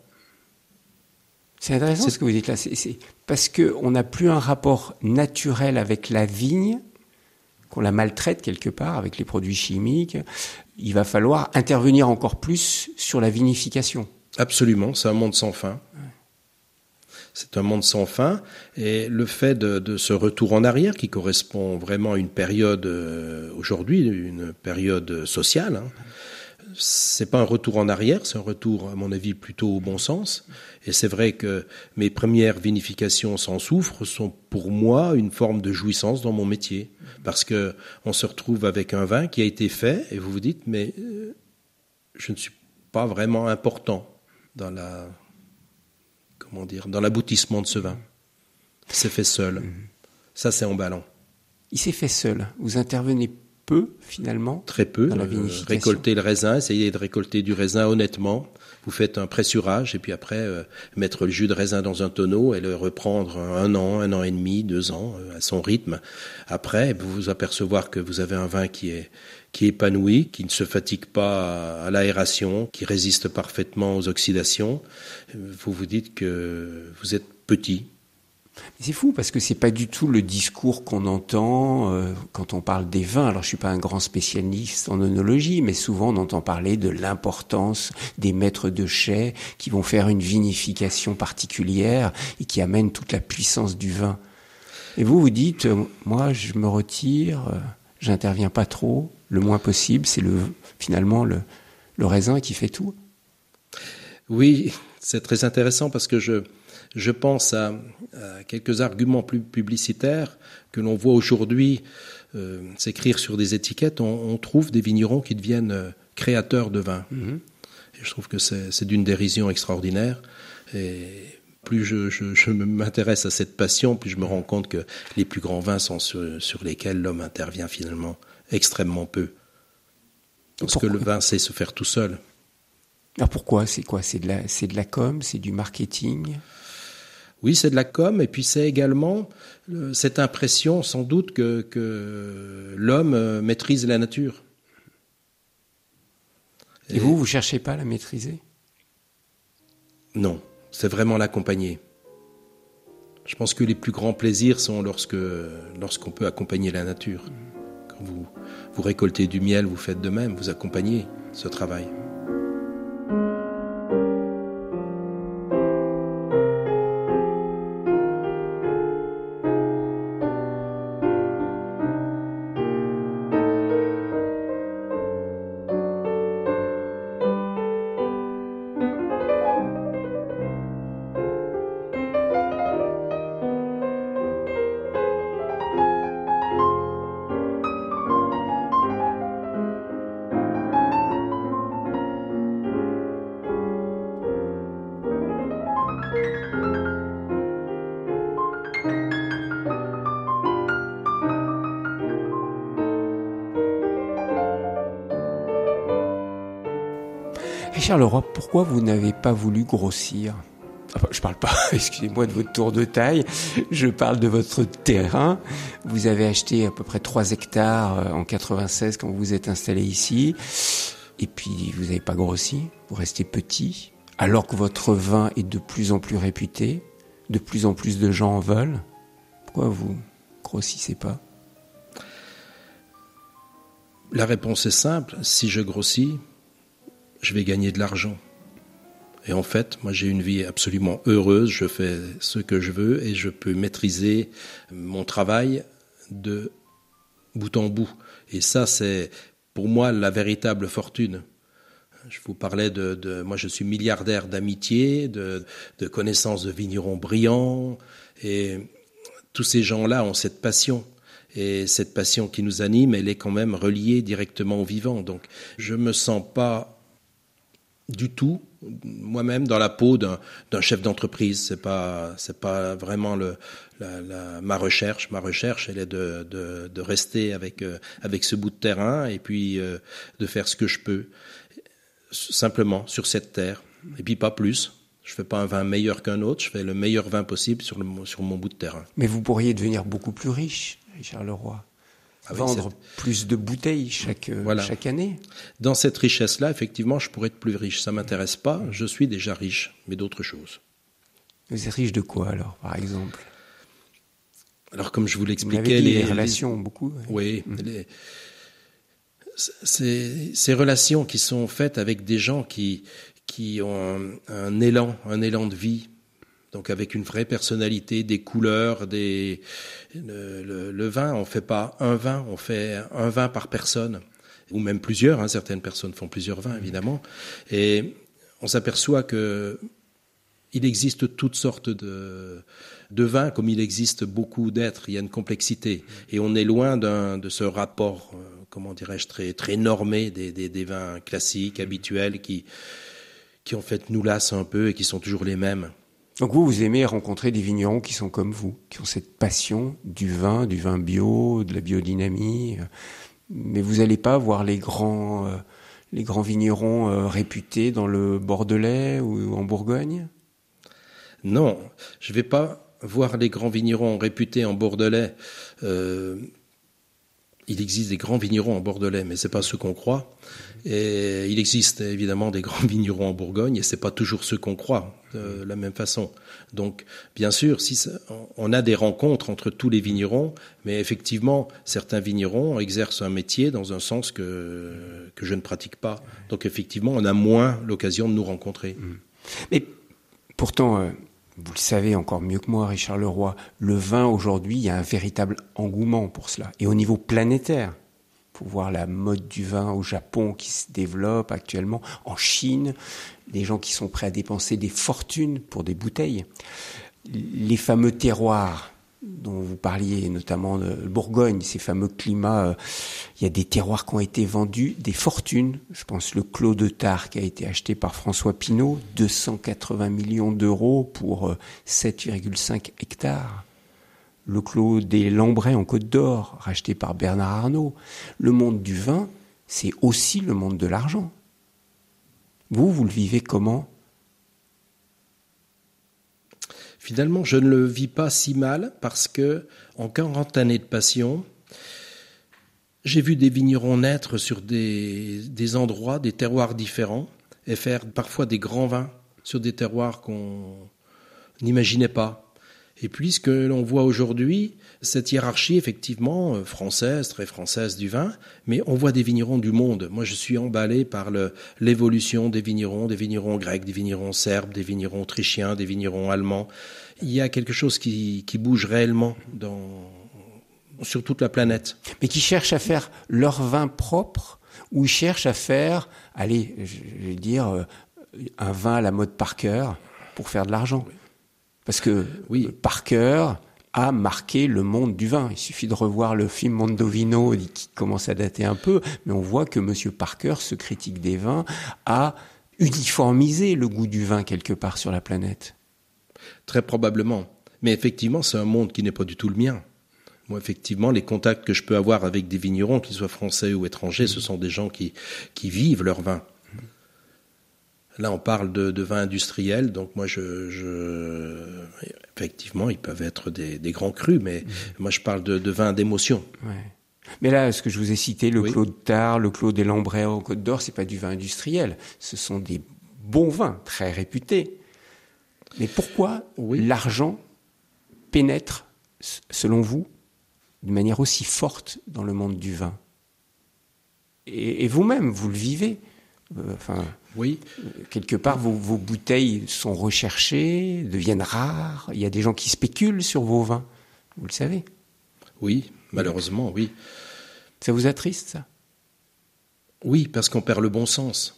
C'est intéressant c'est... ce que vous dites là. C'est, c'est parce qu'on n'a plus un rapport naturel avec la vigne, qu'on la maltraite quelque part avec les produits chimiques. Il va falloir intervenir encore plus sur la vinification. Absolument, c'est un monde sans fin. Ouais. C'est un monde sans fin. Et le fait de, de ce retour en arrière, qui correspond vraiment à une période, euh, aujourd'hui, une période sociale, hein, c'est pas un retour en arrière, c'est un retour, à mon avis, plutôt au bon sens. Et c'est vrai que mes premières vinifications sans soufre sont pour moi une forme de jouissance dans mon métier. Parce que on se retrouve avec un vin qui a été fait et vous vous dites, mais euh, je ne suis pas vraiment important dans la, comment dire, dans l'aboutissement de ce vin. Il s'est fait seul. Mmh. Ça, c'est emballant. Il s'est fait seul. Vous intervenez peu, finalement, très peu. Dans la vinification. Euh, récolter le raisin, essayer de récolter du raisin honnêtement. Vous faites un pressurage et puis après euh, mettre le jus de raisin dans un tonneau et le reprendre un an, un an et demi, deux ans euh, à son rythme. Après, vous vous apercevoir que vous avez un vin qui est qui est épanoui, qui ne se fatigue pas à l'aération, qui résiste parfaitement aux oxydations. Vous vous dites que vous êtes petit. C'est fou parce que c'est pas du tout le discours qu'on entend euh, quand on parle des vins. Alors je suis pas un grand spécialiste en œnologie, mais souvent on entend parler de l'importance des maîtres de chai qui vont faire une vinification particulière et qui amènent toute la puissance du vin. Et vous vous dites, euh, moi je me retire, euh, j'interviens pas trop, le moins possible. C'est le finalement le, le raisin qui fait tout. Oui, c'est très intéressant parce que je Je pense à, à quelques arguments plus publicitaires que l'on voit aujourd'hui euh, s'écrire sur des étiquettes. On, on trouve des vignerons qui deviennent euh, créateurs de vin. Mmh. Et je trouve que c'est, c'est d'une dérision extraordinaire. Et plus je, je, je m'intéresse à cette passion, plus je me rends compte que les plus grands vins sont sur, sur lesquels l'homme intervient finalement extrêmement peu. Parce pourquoi? Que le vin sait se faire tout seul. Alors pourquoi ? C'est quoi ? C'est de la, c'est de la com ? C'est du marketing ? Oui, c'est de la com, et puis c'est également euh, cette impression, sans doute, que, que l'homme euh, maîtrise la nature. Et, et vous, vous cherchez pas à la maîtriser ? Non, c'est vraiment l'accompagner. Je pense que les plus grands plaisirs sont lorsque, lorsqu'on peut accompagner la nature. Quand vous, vous récoltez du miel, vous faites de même, vous accompagnez ce travail. Richard Leroy, pourquoi vous n'avez pas voulu grossir ? Enfin, je parle pas, excusez-moi, de votre tour de taille, je parle de votre terrain. Vous avez acheté à peu près trois hectares en quatre-vingt-seize quand vous vous êtes installé ici, et puis vous n'avez pas grossi, vous restez petit, alors que votre vin est de plus en plus réputé, de plus en plus de gens en veulent. Pourquoi vous grossissez pas ? La réponse est simple, si je grossis, je vais gagner de l'argent. Et en fait, moi j'ai une vie absolument heureuse, je fais ce que je veux et je peux maîtriser mon travail de bout en bout. Et ça, c'est pour moi la véritable fortune. Je vous parlais de, de moi je suis milliardaire d'amitié, de, de connaissances de vignerons brillants, et tous ces gens-là ont cette passion. Et cette passion qui nous anime, elle est quand même reliée directement au vivant. Donc je me sens pas du tout moi-même dans la peau d'un, d'un chef d'entreprise. C'est pas, c'est pas vraiment le, la, la, ma recherche. Ma recherche, elle est de, de, de rester avec, euh, avec ce bout de terrain et puis euh, de faire ce que je peux, simplement sur cette terre. Et puis pas plus. Je fais pas un vin meilleur qu'un autre. Je fais le meilleur vin possible sur, le, sur mon bout de terrain. Mais vous pourriez devenir beaucoup plus riche, Richard Leroy. Ah vendre oui, plus de bouteilles chaque, voilà. chaque année. Dans cette richesse-là, effectivement, je pourrais être plus riche. Ça ne m'intéresse pas. Je suis déjà riche, mais d'autres choses. Vous êtes riche de quoi, alors, par exemple? Alors, comme je vous l'expliquais... Vous avez dit, les, les relations, les... beaucoup. Oui. Mmh. Les... C'est, ces relations qui sont faites avec des gens qui, qui ont un, un élan, un élan de vie. Donc avec une vraie personnalité, des couleurs, des le, le, le vin, on fait pas un vin, on fait un vin par personne, ou même plusieurs. Hein, certaines personnes font plusieurs vins, évidemment. Et on s'aperçoit que il existe toutes sortes de de vins, comme il existe beaucoup d'êtres. Il y a une complexité, et on est loin d'un de ce rapport, euh, comment dirais-je, très très normé des des, des vins classiques, habituels, qui qui en fait nous lassent un peu et qui sont toujours les mêmes. Donc vous, vous aimez rencontrer des vignerons qui sont comme vous, qui ont cette passion du vin, du vin bio, de la biodynamie. Mais vous n'allez pas voir les grands, euh, les grands vignerons euh, réputés dans le Bordelais ou en Bourgogne? Non, je ne vais pas voir les grands vignerons réputés en Bordelais. Euh, il existe des grands vignerons en Bordelais, mais ce n'est pas ce qu'on croit. Et il existe évidemment des grands vignerons en Bourgogne, et ce n'est pas toujours ce qu'on croit de la même façon. Donc, bien sûr, si ça, on a des rencontres entre tous les vignerons, mais effectivement, certains vignerons exercent un métier dans un sens que, que je ne pratique pas. Donc, effectivement, on a moins l'occasion de nous rencontrer. Mais pourtant, euh, vous le savez encore mieux que moi, Richard Leroy, le vin aujourd'hui, il y a un véritable engouement pour cela. Et au niveau planétaire, pour voir la mode du vin au Japon qui se développe actuellement, en Chine, des gens qui sont prêts à dépenser des fortunes pour des bouteilles. Les fameux terroirs dont vous parliez, notamment de Bourgogne, ces fameux climats, euh, il y a des terroirs qui ont été vendus, des fortunes. Je pense le Clos de Tarbes qui a été acheté par François Pinault, deux cent quatre-vingts millions d'euros pour euh, sept virgule cinq hectares. Le Clos des Lambrais en Côte d'Or, racheté par Bernard Arnault. Le monde du vin, c'est aussi le monde de l'argent. Vous, vous le vivez comment ? Finalement, je ne le vis pas si mal parce que, en quarante années de passion, j'ai vu des vignerons naître sur des, des endroits, des terroirs différents et faire parfois des grands vins sur des terroirs qu'on n'imaginait pas. Et puis, ce que l'on voit aujourd'hui, cette hiérarchie, effectivement, française, très française du vin, mais on voit des vignerons du monde. Moi, je suis emballé par le, l'évolution des vignerons, des vignerons grecs, des vignerons serbes, des vignerons autrichiens, des vignerons allemands. Il y a quelque chose qui, qui bouge réellement dans, sur toute la planète. Mais qui cherchent à faire leur vin propre, ou ils cherchent à faire, allez, je vais dire, un vin à la mode Parker pour faire de l'argent. Oui. Parce que oui. Parker a marqué le monde du vin. Il suffit de revoir le film Mondovino qui commence à dater un peu, mais on voit que M. Parker, ce critique des vins, a uniformisé le goût du vin quelque part sur la planète. Très probablement. Mais effectivement, c'est un monde qui n'est pas du tout le mien. Moi, effectivement, les contacts que je peux avoir avec des vignerons, qu'ils soient français ou étrangers, ce sont des gens qui, qui vivent leur vin. Là, on parle de, de vin industriel, donc moi, je, je, effectivement, ils peuvent être des, des grands crus, mais mmh. moi, je parle de, de vin d'émotion. Ouais. Mais là, ce que je vous ai cité, le oui. Clos de Tarbes, le Clos des Lambrais en Côte d'Or, c'est pas du vin industriel. Ce sont des bons vins, très réputés. Mais pourquoi oui. l'argent pénètre, selon vous, de manière aussi forte dans le monde du vin ? Et, et vous-même, vous le vivez. Euh, enfin, oui. Quelque part, vos, vos bouteilles sont recherchées, deviennent rares. Il y a des gens qui spéculent sur vos vins. Vous le savez. Oui, malheureusement, oui. Ça vous attriste, ça ? Oui, parce qu'on perd le bon sens.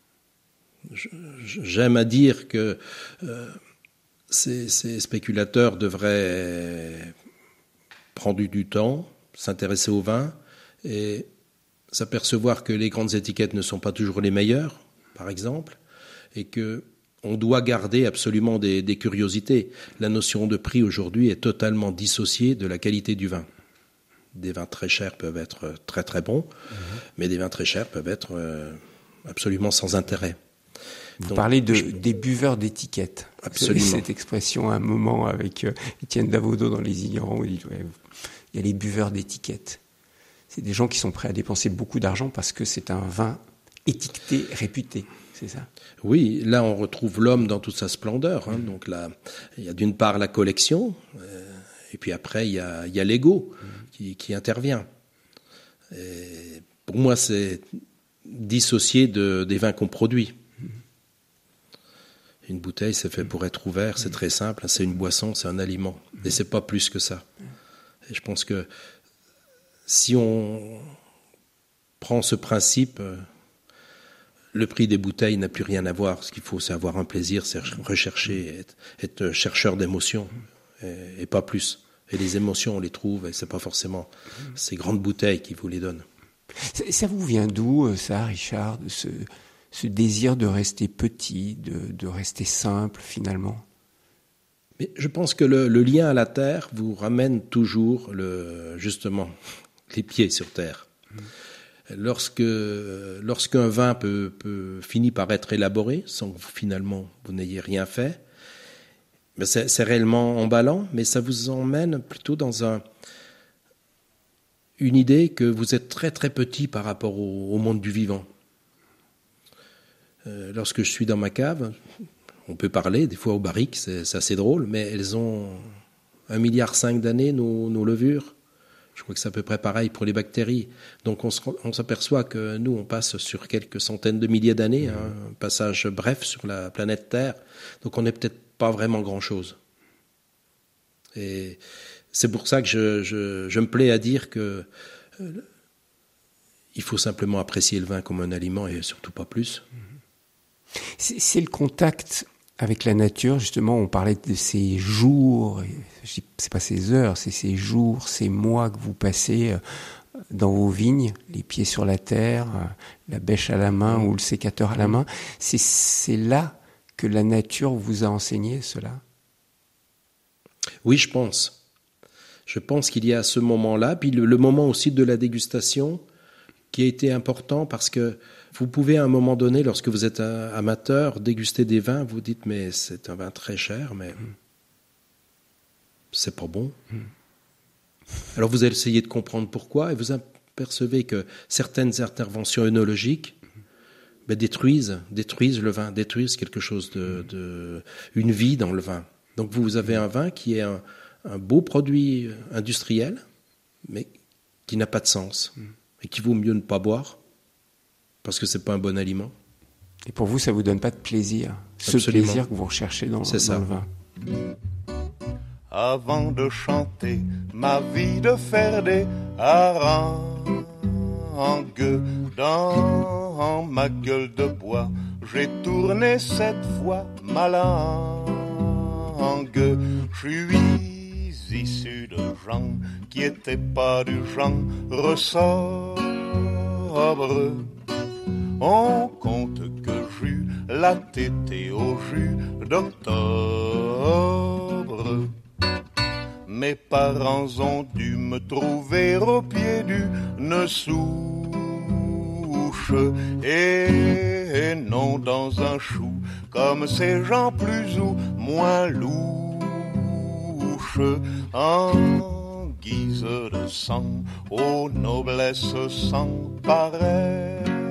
J'aime à dire que euh, ces, ces spéculateurs devraient prendre du temps, s'intéresser au vin et s'apercevoir que les grandes étiquettes ne sont pas toujours les meilleures, par exemple, et que on doit garder absolument des, des curiosités. La notion de prix aujourd'hui est totalement dissociée de la qualité du vin. Des vins très chers peuvent être très très bons, mmh. mais des vins très chers peuvent être euh, absolument sans intérêt. Vous Donc, parlez de, je... des buveurs d'étiquettes. Absolument. Cette expression à un moment avec euh, Étienne Davodo dans Les Ignorants, où il dit ouais, il y a les buveurs d'étiquettes. C'est des gens qui sont prêts à dépenser beaucoup d'argent parce que c'est un vin étiqueté, réputé. C'est ça ? Oui, là on retrouve l'homme dans toute sa splendeur. Hein. Mmh. Donc là, il y a d'une part la collection, euh, et puis après il y a, il y a l'ego mmh. qui, qui intervient. Et pour moi, c'est dissocié de, des vins qu'on produit. Mmh. Une bouteille, c'est fait pour être ouvert, c'est mmh. très simple. C'est une boisson, c'est un aliment, mmh. et c'est pas plus que ça. Mmh. Et je pense que si on prend ce principe, le prix des bouteilles n'a plus rien à voir. Ce qu'il faut, c'est avoir un plaisir, c'est rechercher, être, être chercheur d'émotions, et, et pas plus. Et les émotions, on les trouve, et c'est pas forcément ces grandes bouteilles qui vous les donnent. Ça, ça vous vient d'où, ça, Richard, de ce, ce désir de rester petit, de, de rester simple, finalement ? Mais je pense que le, le lien à la terre vous ramène toujours, le, justement, les pieds sur terre. Mmh. Lorsque, lorsqu'un vin peut, peut, finit par être élaboré, sans que vous, finalement vous n'ayez rien fait, mais c'est, c'est réellement emballant, mais ça vous emmène plutôt dans un, une idée que vous êtes très très petit par rapport au, au monde du vivant. Euh, lorsque je suis dans ma cave, on peut parler des fois aux barriques, c'est, c'est assez drôle, mais elles ont un milliard cinq d'années, nos, nos levures. Je crois que c'est à peu près pareil pour les bactéries. Donc on, se, on s'aperçoit que nous, on passe sur quelques centaines de milliers d'années, hein, un passage bref sur la planète Terre. Donc on n'est peut-être pas vraiment grand-chose. Et c'est pour ça que je, je, je me plais à dire que euh, il faut simplement apprécier le vin comme un aliment et surtout pas plus. C'est, c'est le contact avec la nature, justement. On parlait de ces jours, c'est pas ces heures, c'est ces jours, ces mois que vous passez dans vos vignes, les pieds sur la terre, la bêche à la main ou le sécateur à la main. C'est, c'est là que la nature vous a enseigné cela ? Oui, je pense. Je pense qu'il y a ce moment-là, puis le, le moment aussi de la dégustation qui a été important parce que vous pouvez à un moment donné, lorsque vous êtes amateur, déguster des vins, vous dites mais c'est un vin très cher, mais mmh. c'est pas bon. Mmh. Alors vous essayez de comprendre pourquoi et vous apercevez que certaines interventions œnologiques mmh. ben, détruisent, détruisent le vin, détruisent quelque chose de, de, une vie dans le vin. Donc vous avez un vin qui est un, un beau produit industriel, mais qui n'a pas de sens mmh. et qu'il vaut mieux ne pas boire. Parce que c'est pas un bon aliment. Et pour vous, ça vous donne pas de plaisir, ce Absolument. Plaisir que vous recherchez dans, dans le vin. Avant de chanter ma vie de faire des harangues dans ma gueule de bois, j'ai tourné cette fois ma langue. Je suis issu de gens qui étaient pas du genre sobre. On compte que j'eus la tétée au jus d'octobre. Mes parents ont dû me trouver au pied d'une souche et non dans un chou comme ces gens plus ou moins louches. En guise de sang, aux noblesses sans pareil.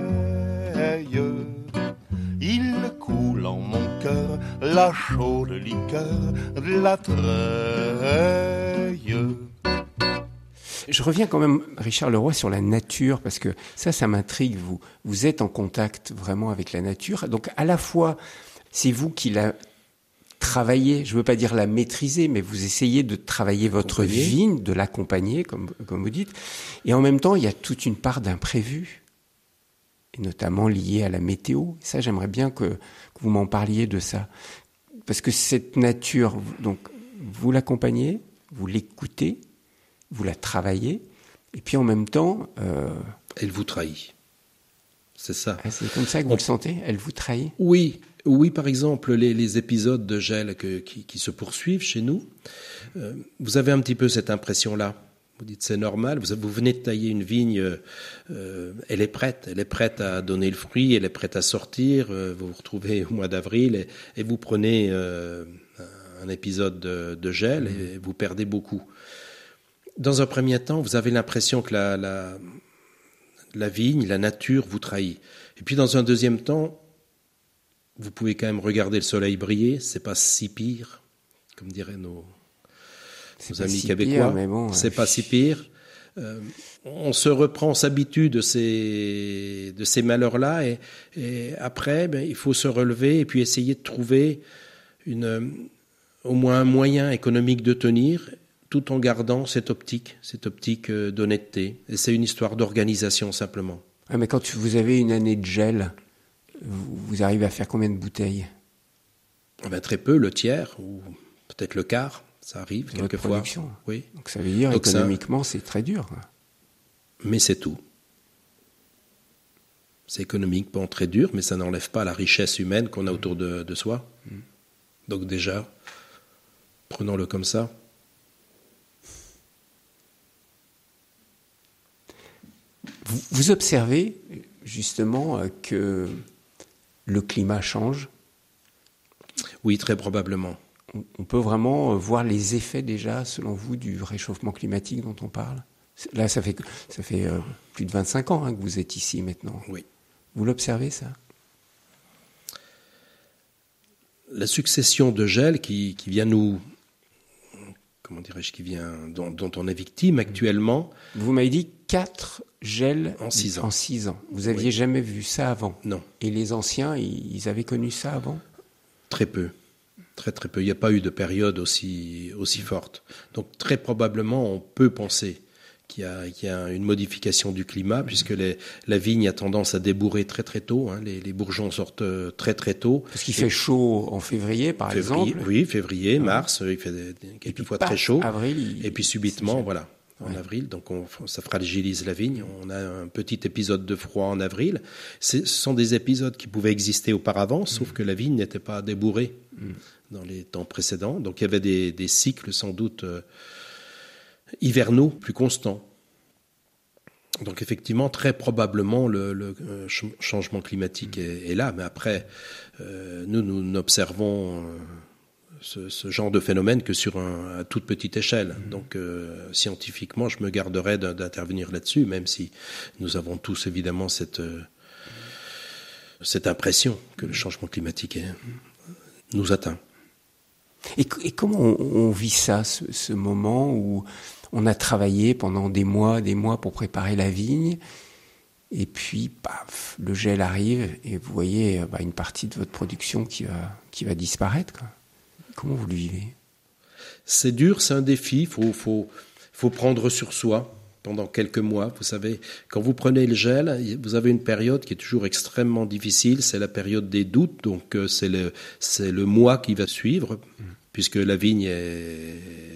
Il coule en mon cœur la chaude liqueur de la treille. je reviens quand même, Richard Leroy, sur la nature, parce que ça, ça m'intrigue. Vous, vous êtes en contact vraiment avec la nature. Donc, à la fois, c'est vous qui la travaillez, je ne veux pas dire la maîtriser, mais vous essayez de travailler votre vigne, de l'accompagner, comme, comme vous dites. Et en même temps, il y a toute une part d'imprévu, et notamment liée à la météo. Ça, j'aimerais bien que, que vous m'en parliez de ça. Parce que cette nature, donc, vous l'accompagnez, vous l'écoutez, vous la travaillez, et puis en même temps... Euh... Elle vous trahit. C'est ça. Ah, c'est comme ça que vous On... le sentez ? Elle vous trahit ? Oui. Oui, par exemple, les, les épisodes de gel que, qui, qui se poursuivent chez nous, euh, vous avez un petit peu cette impression-là. Vous dites c'est normal, vous, vous venez de tailler une vigne, euh, elle est prête, elle est prête à donner le fruit, elle est prête à sortir, euh, vous vous retrouvez au mois d'avril et, et vous prenez euh, un épisode de, de gel et vous perdez beaucoup. Dans un premier temps, vous avez l'impression que la, la, la vigne, la nature vous trahit. Et puis dans un deuxième temps, vous pouvez quand même regarder le soleil briller, c'est pas si pire, comme diraient nos, nos amis si québécois. Pire, mais bon, c'est euh... pas si pire. Euh, on se reprend, on s'habitue de ces de ces malheurs-là, et, et après, ben, il faut se relever et puis essayer de trouver une au moins un moyen économique de tenir, tout en gardant cette optique, cette optique d'honnêteté. Et c'est une histoire d'organisation simplement. Ah, mais quand vous avez une année de gel, vous arrivez à faire combien de bouteilles ? Ben, très peu, le tiers, ou peut-être le quart, ça arrive Votre quelquefois. Production. Oui. Donc ça veut dire, Donc économiquement, ça... c'est très dur. Mais c'est tout. C'est économiquement très dur, mais ça n'enlève pas la richesse humaine qu'on a autour de, de soi. Mmh. Donc déjà, prenons-le comme ça. Vous, vous observez justement que le climat change ? Oui, très probablement. On, on peut vraiment voir les effets déjà, selon vous, du réchauffement climatique dont on parle ? Là, ça fait, ça fait euh, plus de vingt-cinq ans hein, que vous êtes ici maintenant. Oui. Vous l'observez, ça ? La succession de gel qui, qui vient nous... Comment dirais-je, qui vient, dont, dont on est victime actuellement. Vous m'avez dit quatre gels en six ans. En six ans. Vous n'aviez oui. jamais vu ça avant ? Non. Et les anciens, ils avaient connu ça avant ? Très peu. Très très peu. Il n'y a pas eu de période aussi, aussi forte. Donc très probablement, on peut penser qu'il y a, qu'il y a une modification du climat, puisque les, la vigne a tendance à débourrer très très tôt. Hein. Les, les bourgeons sortent très très tôt. Parce qu'il fait chaud en février, par février, exemple. Oui, février, mars, il fait quelquefois très chaud. Avril, il... Et puis subitement, voilà, en ouais. avril, donc on, ça fragilise la vigne. On a un petit épisode de froid en avril. C'est, ce sont des épisodes qui pouvaient exister auparavant, sauf mmh. que la vigne n'était pas débourrée mmh. dans les temps précédents. Donc il y avait des, des cycles sans doute... Euh, hivernaux plus constants. Donc effectivement, très probablement, le, le changement climatique est, est là. Mais après, euh, nous, nous n'observons euh, ce, ce genre de phénomène que sur un, à toute petite échelle. Mmh. Donc euh, scientifiquement, je me garderais d'intervenir là-dessus, même si nous avons tous évidemment cette, euh, cette impression que le changement climatique est, nous atteint. Et, et comment on, on vit ça, ce, ce moment où on a travaillé pendant des mois, des mois pour préparer la vigne, et puis, paf, le gel arrive, et vous voyez bah, une partie de votre production qui va, qui va disparaître, quoi. Comment vous le vivez ? C'est dur, c'est un défi, il faut, faut, faut prendre sur soi pendant quelques mois. Vous savez, quand vous prenez le gel, vous avez une période qui est toujours extrêmement difficile, c'est la période des doutes, donc c'est le, c'est le mois qui va suivre, mmh. puisque la vigne est,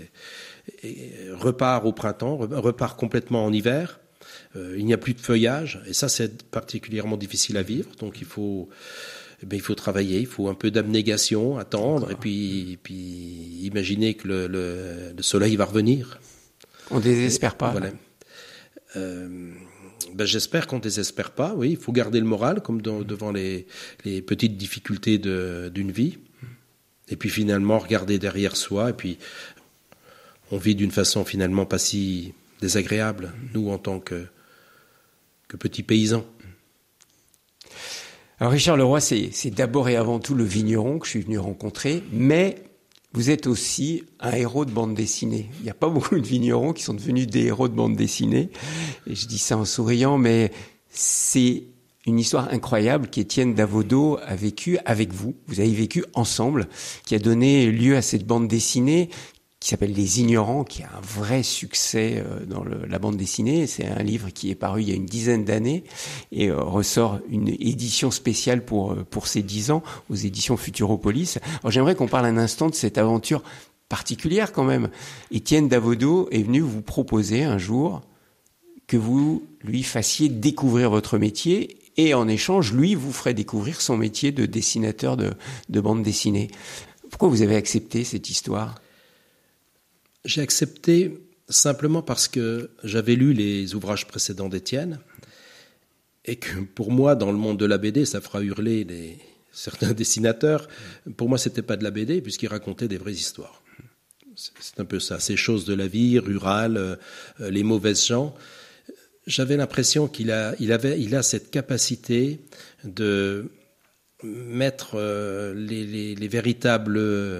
est, repart au printemps, repart complètement en hiver. Euh, il n'y a plus de feuillage, et ça c'est particulièrement difficile à vivre, donc il faut... Eh bien, il faut travailler, il faut un peu d'abnégation, attendre, D'accord. et puis, et puis imaginer que le, le, le soleil va revenir. On ne désespère pas. Voilà. Euh, ben j'espère qu'on ne désespère pas, oui. Il faut garder le moral, comme dans, devant les, les petites difficultés de, d'une vie. Et puis finalement, regarder derrière soi, et puis on vit d'une façon finalement pas si désagréable, nous en tant que, que petits paysans. Alors Richard Leroy, c'est, c'est d'abord et avant tout le vigneron que je suis venu rencontrer, mais Vous êtes aussi un héros de bande dessinée. Il n'y a pas beaucoup de vignerons qui sont devenus des héros de bande dessinée. Et je dis ça en souriant, mais c'est une histoire incroyable qu'Étienne Davodo a vécue avec vous. Vous avez vécu ensemble, qui a donné lieu à cette bande dessinée qui s'appelle Les Ignorants, qui a un vrai succès dans le, la bande dessinée. C'est un livre qui est paru il y a une dizaine d'années et euh, ressort une édition spéciale pour, pour ces dix ans aux éditions Futuropolis. Alors j'aimerais qu'on parle un instant de cette aventure particulière quand même. Étienne Davodo est venu vous proposer un jour que vous lui fassiez découvrir votre métier et en échange, lui, vous ferait découvrir son métier de dessinateur de, de bande dessinée. Pourquoi vous avez accepté cette histoire ? J'ai accepté simplement parce que j'avais lu les ouvrages précédents d'Étienne et que pour moi, dans le monde de la B D, ça fera hurler les, certains dessinateurs. Pour moi, c'était pas de la B D puisqu'il racontait des vraies histoires. C'est un peu ça, ces choses de la vie rurale, euh, les mauvaises gens. J'avais l'impression qu'il a, il avait, il a cette capacité de mettre euh, les, les, les véritables euh,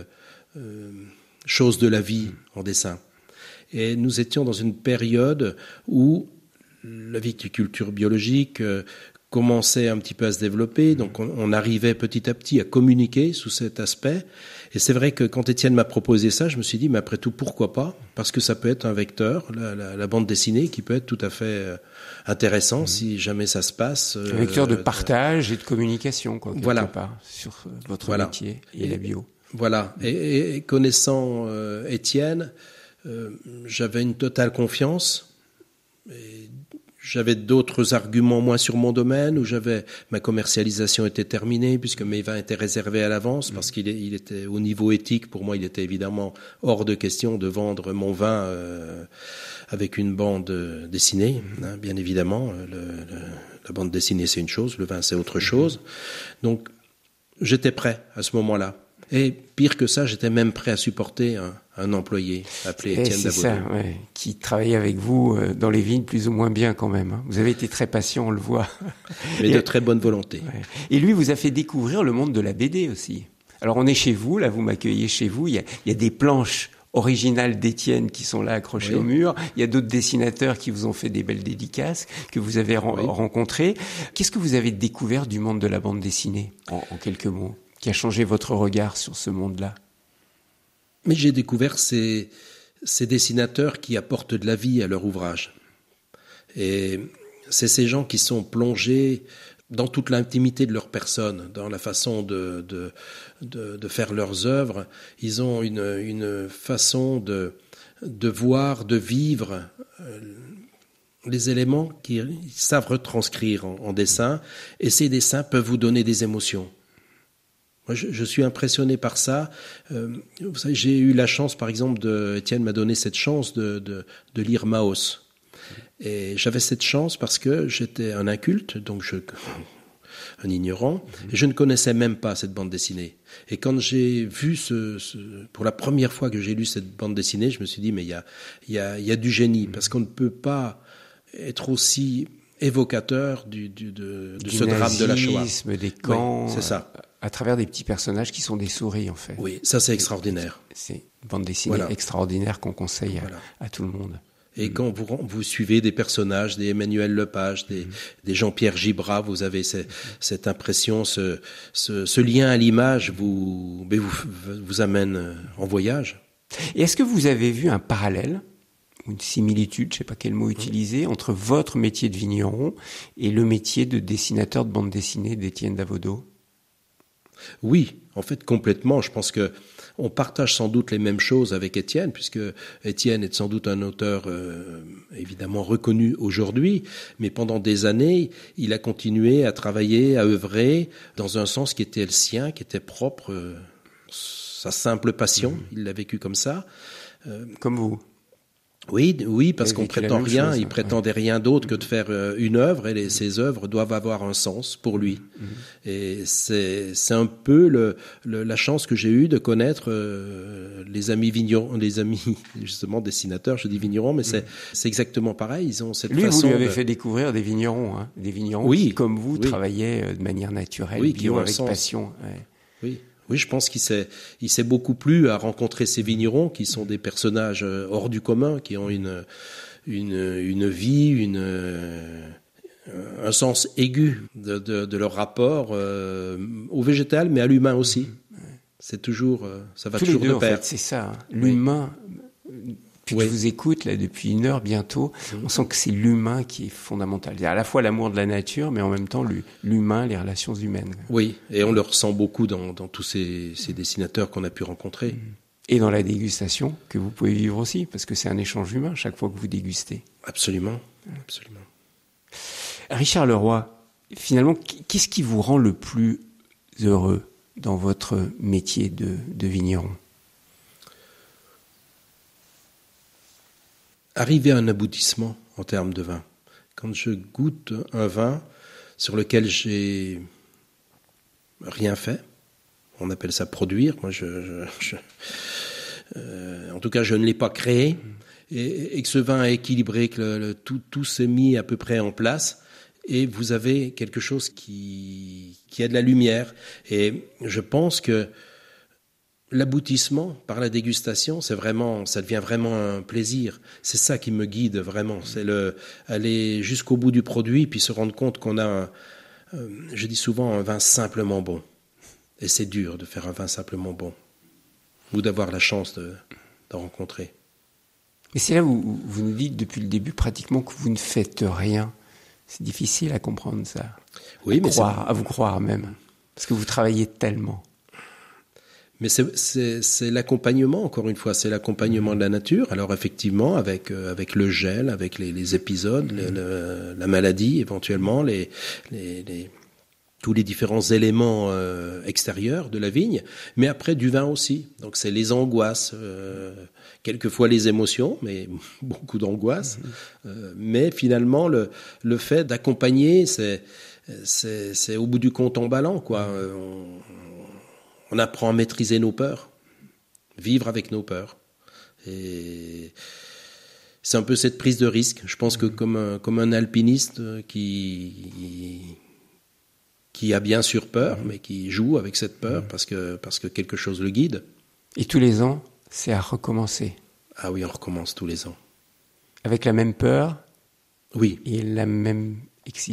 choses de la vie en dessin. Et nous étions dans une période où la viticulture biologique euh, commençait un petit peu à se développer, donc on, on arrivait petit à petit à communiquer sous cet aspect. Et c'est vrai que quand Étienne m'a proposé ça, je me suis dit, mais après tout, pourquoi pas ? Parce que ça peut être un vecteur, la, la, la bande dessinée, qui peut être tout à fait euh, intéressant mmh. si jamais ça se passe. Euh, un vecteur de partage et de communication, quoi, quelque voilà. part, sur euh, votre voilà. métier et, et la bio. Voilà. Et, et connaissant euh, Étienne, euh, j'avais une totale confiance. Et j'avais d'autres arguments moins sur mon domaine où j'avais ma commercialisation était terminée puisque mes vins étaient réservés à l'avance parce qu'il est, il était au niveau éthique. Pour moi, il était évidemment hors de question de vendre mon vin euh, avec une bande dessinée. Hein, bien évidemment, le, le, la bande dessinée c'est une chose, le vin c'est autre chose. Donc, j'étais prêt à ce moment-là. Et pire que ça, j'étais même prêt à supporter un, un employé appelé Étienne Davodo. C'est ça, ouais, qui travaillait avec vous dans les vignes plus ou moins bien quand même. Hein. Vous avez été très patient, on le voit. Mais de très bonne volonté. Ouais. Et lui vous a fait découvrir le monde de la B D aussi. Alors on est chez vous, là vous m'accueillez chez vous, il y a, il y a des planches originales d'Étienne qui sont là accrochées oui. au mur. Il y a d'autres dessinateurs qui vous ont fait des belles dédicaces, que vous avez ren- oui. rencontrés. Qu'est-ce que vous avez découvert du monde de la bande dessinée, en, en quelques mots, qui a changé votre regard sur ce monde-là ? Mais j'ai découvert ces, ces dessinateurs qui apportent de la vie à leur ouvrage. Et c'est ces gens qui sont plongés dans toute l'intimité de leur personne, dans la façon de, de, de, de faire leurs œuvres. Ils ont une, une façon de, de voir, de vivre euh, les éléments qu'ils savent retranscrire en, en dessin. Et ces dessins peuvent vous donner des émotions. Moi, je, je suis impressionné par ça. Euh, vous savez, j'ai eu la chance, par exemple, de, Étienne m'a donné cette chance de, de, de lire Maos. Et j'avais cette chance parce que j'étais un inculte, donc je, un ignorant, et je ne connaissais même pas cette bande dessinée. Et quand j'ai vu ce, ce pour la première fois que j'ai lu cette bande dessinée, je me suis dit, mais il y a, il y a, il y a du génie, parce qu'on ne peut pas être aussi évocateur du, du, de, de ce drame de la Shoah. Des camps, oui, c'est ça. À travers des petits personnages qui sont des souris, en fait. Oui, ça c'est extraordinaire. C'est une bande dessinée voilà. extraordinaire qu'on conseille voilà. à, à tout le monde. Et mmh. quand vous, vous suivez des personnages, des Emmanuel Lepage, des, mmh. des Jean-Pierre Gibrat, vous avez cette, cette impression, ce, ce, ce lien à l'image vous, vous, vous amène en voyage. Et est-ce que vous avez vu un parallèle, une similitude, je ne sais pas quel mot utiliser, entre votre métier de vigneron et le métier de dessinateur de bande dessinée d'Étienne Davodo ? Oui, en fait, complètement. Je pense que on partage sans doute les mêmes choses avec Étienne, puisque Étienne est sans doute un auteur euh, évidemment reconnu aujourd'hui, mais pendant des années, il a continué à travailler, à œuvrer dans un sens qui était le sien, qui était propre, euh, sa simple passion. Mmh. Il l'a vécu comme ça. Euh, comme vous. Oui, oui, parce qu'on prétend rien, chose, il prétendait ouais. rien d'autre que de faire une œuvre, et les, ces œuvres doivent avoir un sens pour lui. Mm-hmm. Et c'est, c'est un peu le, le, la chance que j'ai eue de connaître euh, les amis vignerons, les amis justement dessinateurs. Je dis vignerons, mais c'est, mm-hmm. c'est exactement pareil. Ils ont cette lui, façon. Lui, vous lui avez de... fait découvrir des vignerons, hein, des vignerons oui, qui, comme vous, oui. travaillaient de manière naturelle, oui, bio, avec sens. passion. Ouais. Oui. Oui, je pense qu'il s'est, il s'est beaucoup plu à rencontrer ces vignerons qui sont des personnages hors du commun, qui ont une, une, une vie, une, un sens aigu de, de, de leur rapport euh, au végétal, mais à l'humain aussi. C'est toujours, ça va Tous toujours les deux, de pair. En fait, c'est ça. L'humain. Oui. Puis oui. Je vous écoute là depuis une heure bientôt, mmh. on sent que c'est l'humain qui est fondamental. C'est à la fois l'amour de la nature, mais en même temps l'humain, les relations humaines. Oui, et on le ressent beaucoup dans, dans tous ces, ces dessinateurs qu'on a pu rencontrer. Mmh. Et dans la dégustation que vous pouvez vivre aussi, parce que c'est un échange humain chaque fois que vous dégustez. Absolument, absolument. Richard Leroy, finalement, qu'est-ce qui vous rend le plus heureux dans votre métier de, de vigneron ? Arriver à un aboutissement en termes de vin. Quand je goûte un vin sur lequel j'ai rien fait, on appelle ça produire, moi je, je, je euh, en tout cas je ne l'ai pas créé, et, et que ce vin est équilibré, que le, le, tout, tout s'est mis à peu près en place, et vous avez quelque chose qui, qui a de la lumière. Et je pense que l'aboutissement par la dégustation, c'est vraiment, ça devient vraiment un plaisir. C'est ça qui me guide vraiment. C'est le aller jusqu'au bout du produit, puis se rendre compte qu'on a, un, euh, je dis souvent, un vin simplement bon. Et c'est dur de faire un vin simplement bon, ou d'avoir la chance de, d'en rencontrer. Mais c'est là où vous nous dites depuis le début pratiquement que vous ne faites rien. C'est difficile à comprendre ça. Oui, à mais croire, c'est... à vous croire même, parce que vous travaillez tellement. Mais c'est, c'est, c'est l'accompagnement, encore une fois, c'est l'accompagnement de la nature. Alors effectivement, avec euh, avec le gel, avec les, les épisodes, le, le, la maladie éventuellement, les, les, les tous les différents éléments euh, extérieurs de la vigne, mais après du vin aussi. Donc c'est les angoisses, euh, quelquefois les émotions, mais beaucoup d'angoisses. Mmh. Euh, mais finalement, le le fait d'accompagner, c'est c'est c'est au bout du compte emballant, quoi. On, On apprend à maîtriser nos peurs, vivre avec nos peurs. Et c'est un peu cette prise de risque. Je pense que comme un, comme un alpiniste qui, qui a bien sûr peur, mais qui joue avec cette peur parce que, parce que quelque chose le guide. Et tous les ans, c'est à recommencer. Ah oui, on recommence tous les ans. Avec la même peur ? Oui. Et la même excitation ?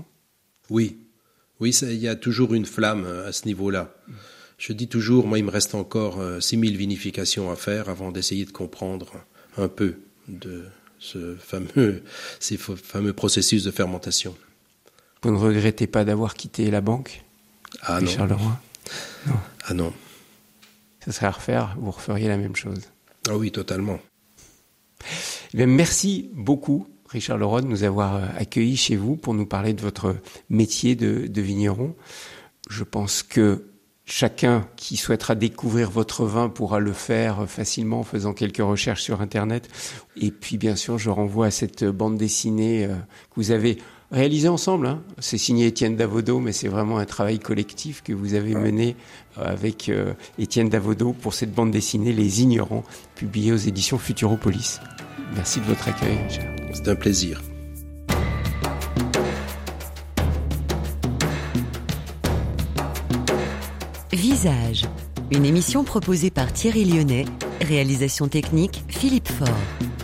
Oui. Oui, il y a toujours une flamme à ce niveau-là. Je dis toujours, moi, il me reste encore euh, six mille vinifications à faire avant d'essayer de comprendre un peu de ce fameux, ces fameux processus de fermentation. Vous ne regrettez pas d'avoir quitté la banque, ah non. Richard Leroy ? Non. Ah non. Ça serait à refaire, vous referiez la même chose. Ah oui, totalement. Eh bien, merci beaucoup, Richard Leroy, de nous avoir accueillis chez vous pour nous parler de votre métier de, de vigneron. Je pense que chacun qui souhaitera découvrir votre vin pourra le faire facilement en faisant quelques recherches sur Internet. Et puis, bien sûr, je renvoie à cette bande dessinée que vous avez réalisée ensemble. Hein. C'est signé Étienne Davodo, mais c'est vraiment un travail collectif que vous avez mené avec Étienne Davodo pour cette bande dessinée Les Ignorants, publiée aux éditions Futuropolis. Merci de votre accueil, Richard. C'est un plaisir. Visage, une émission proposée par Thierry Lyonnais, réalisation technique Philippe Faure.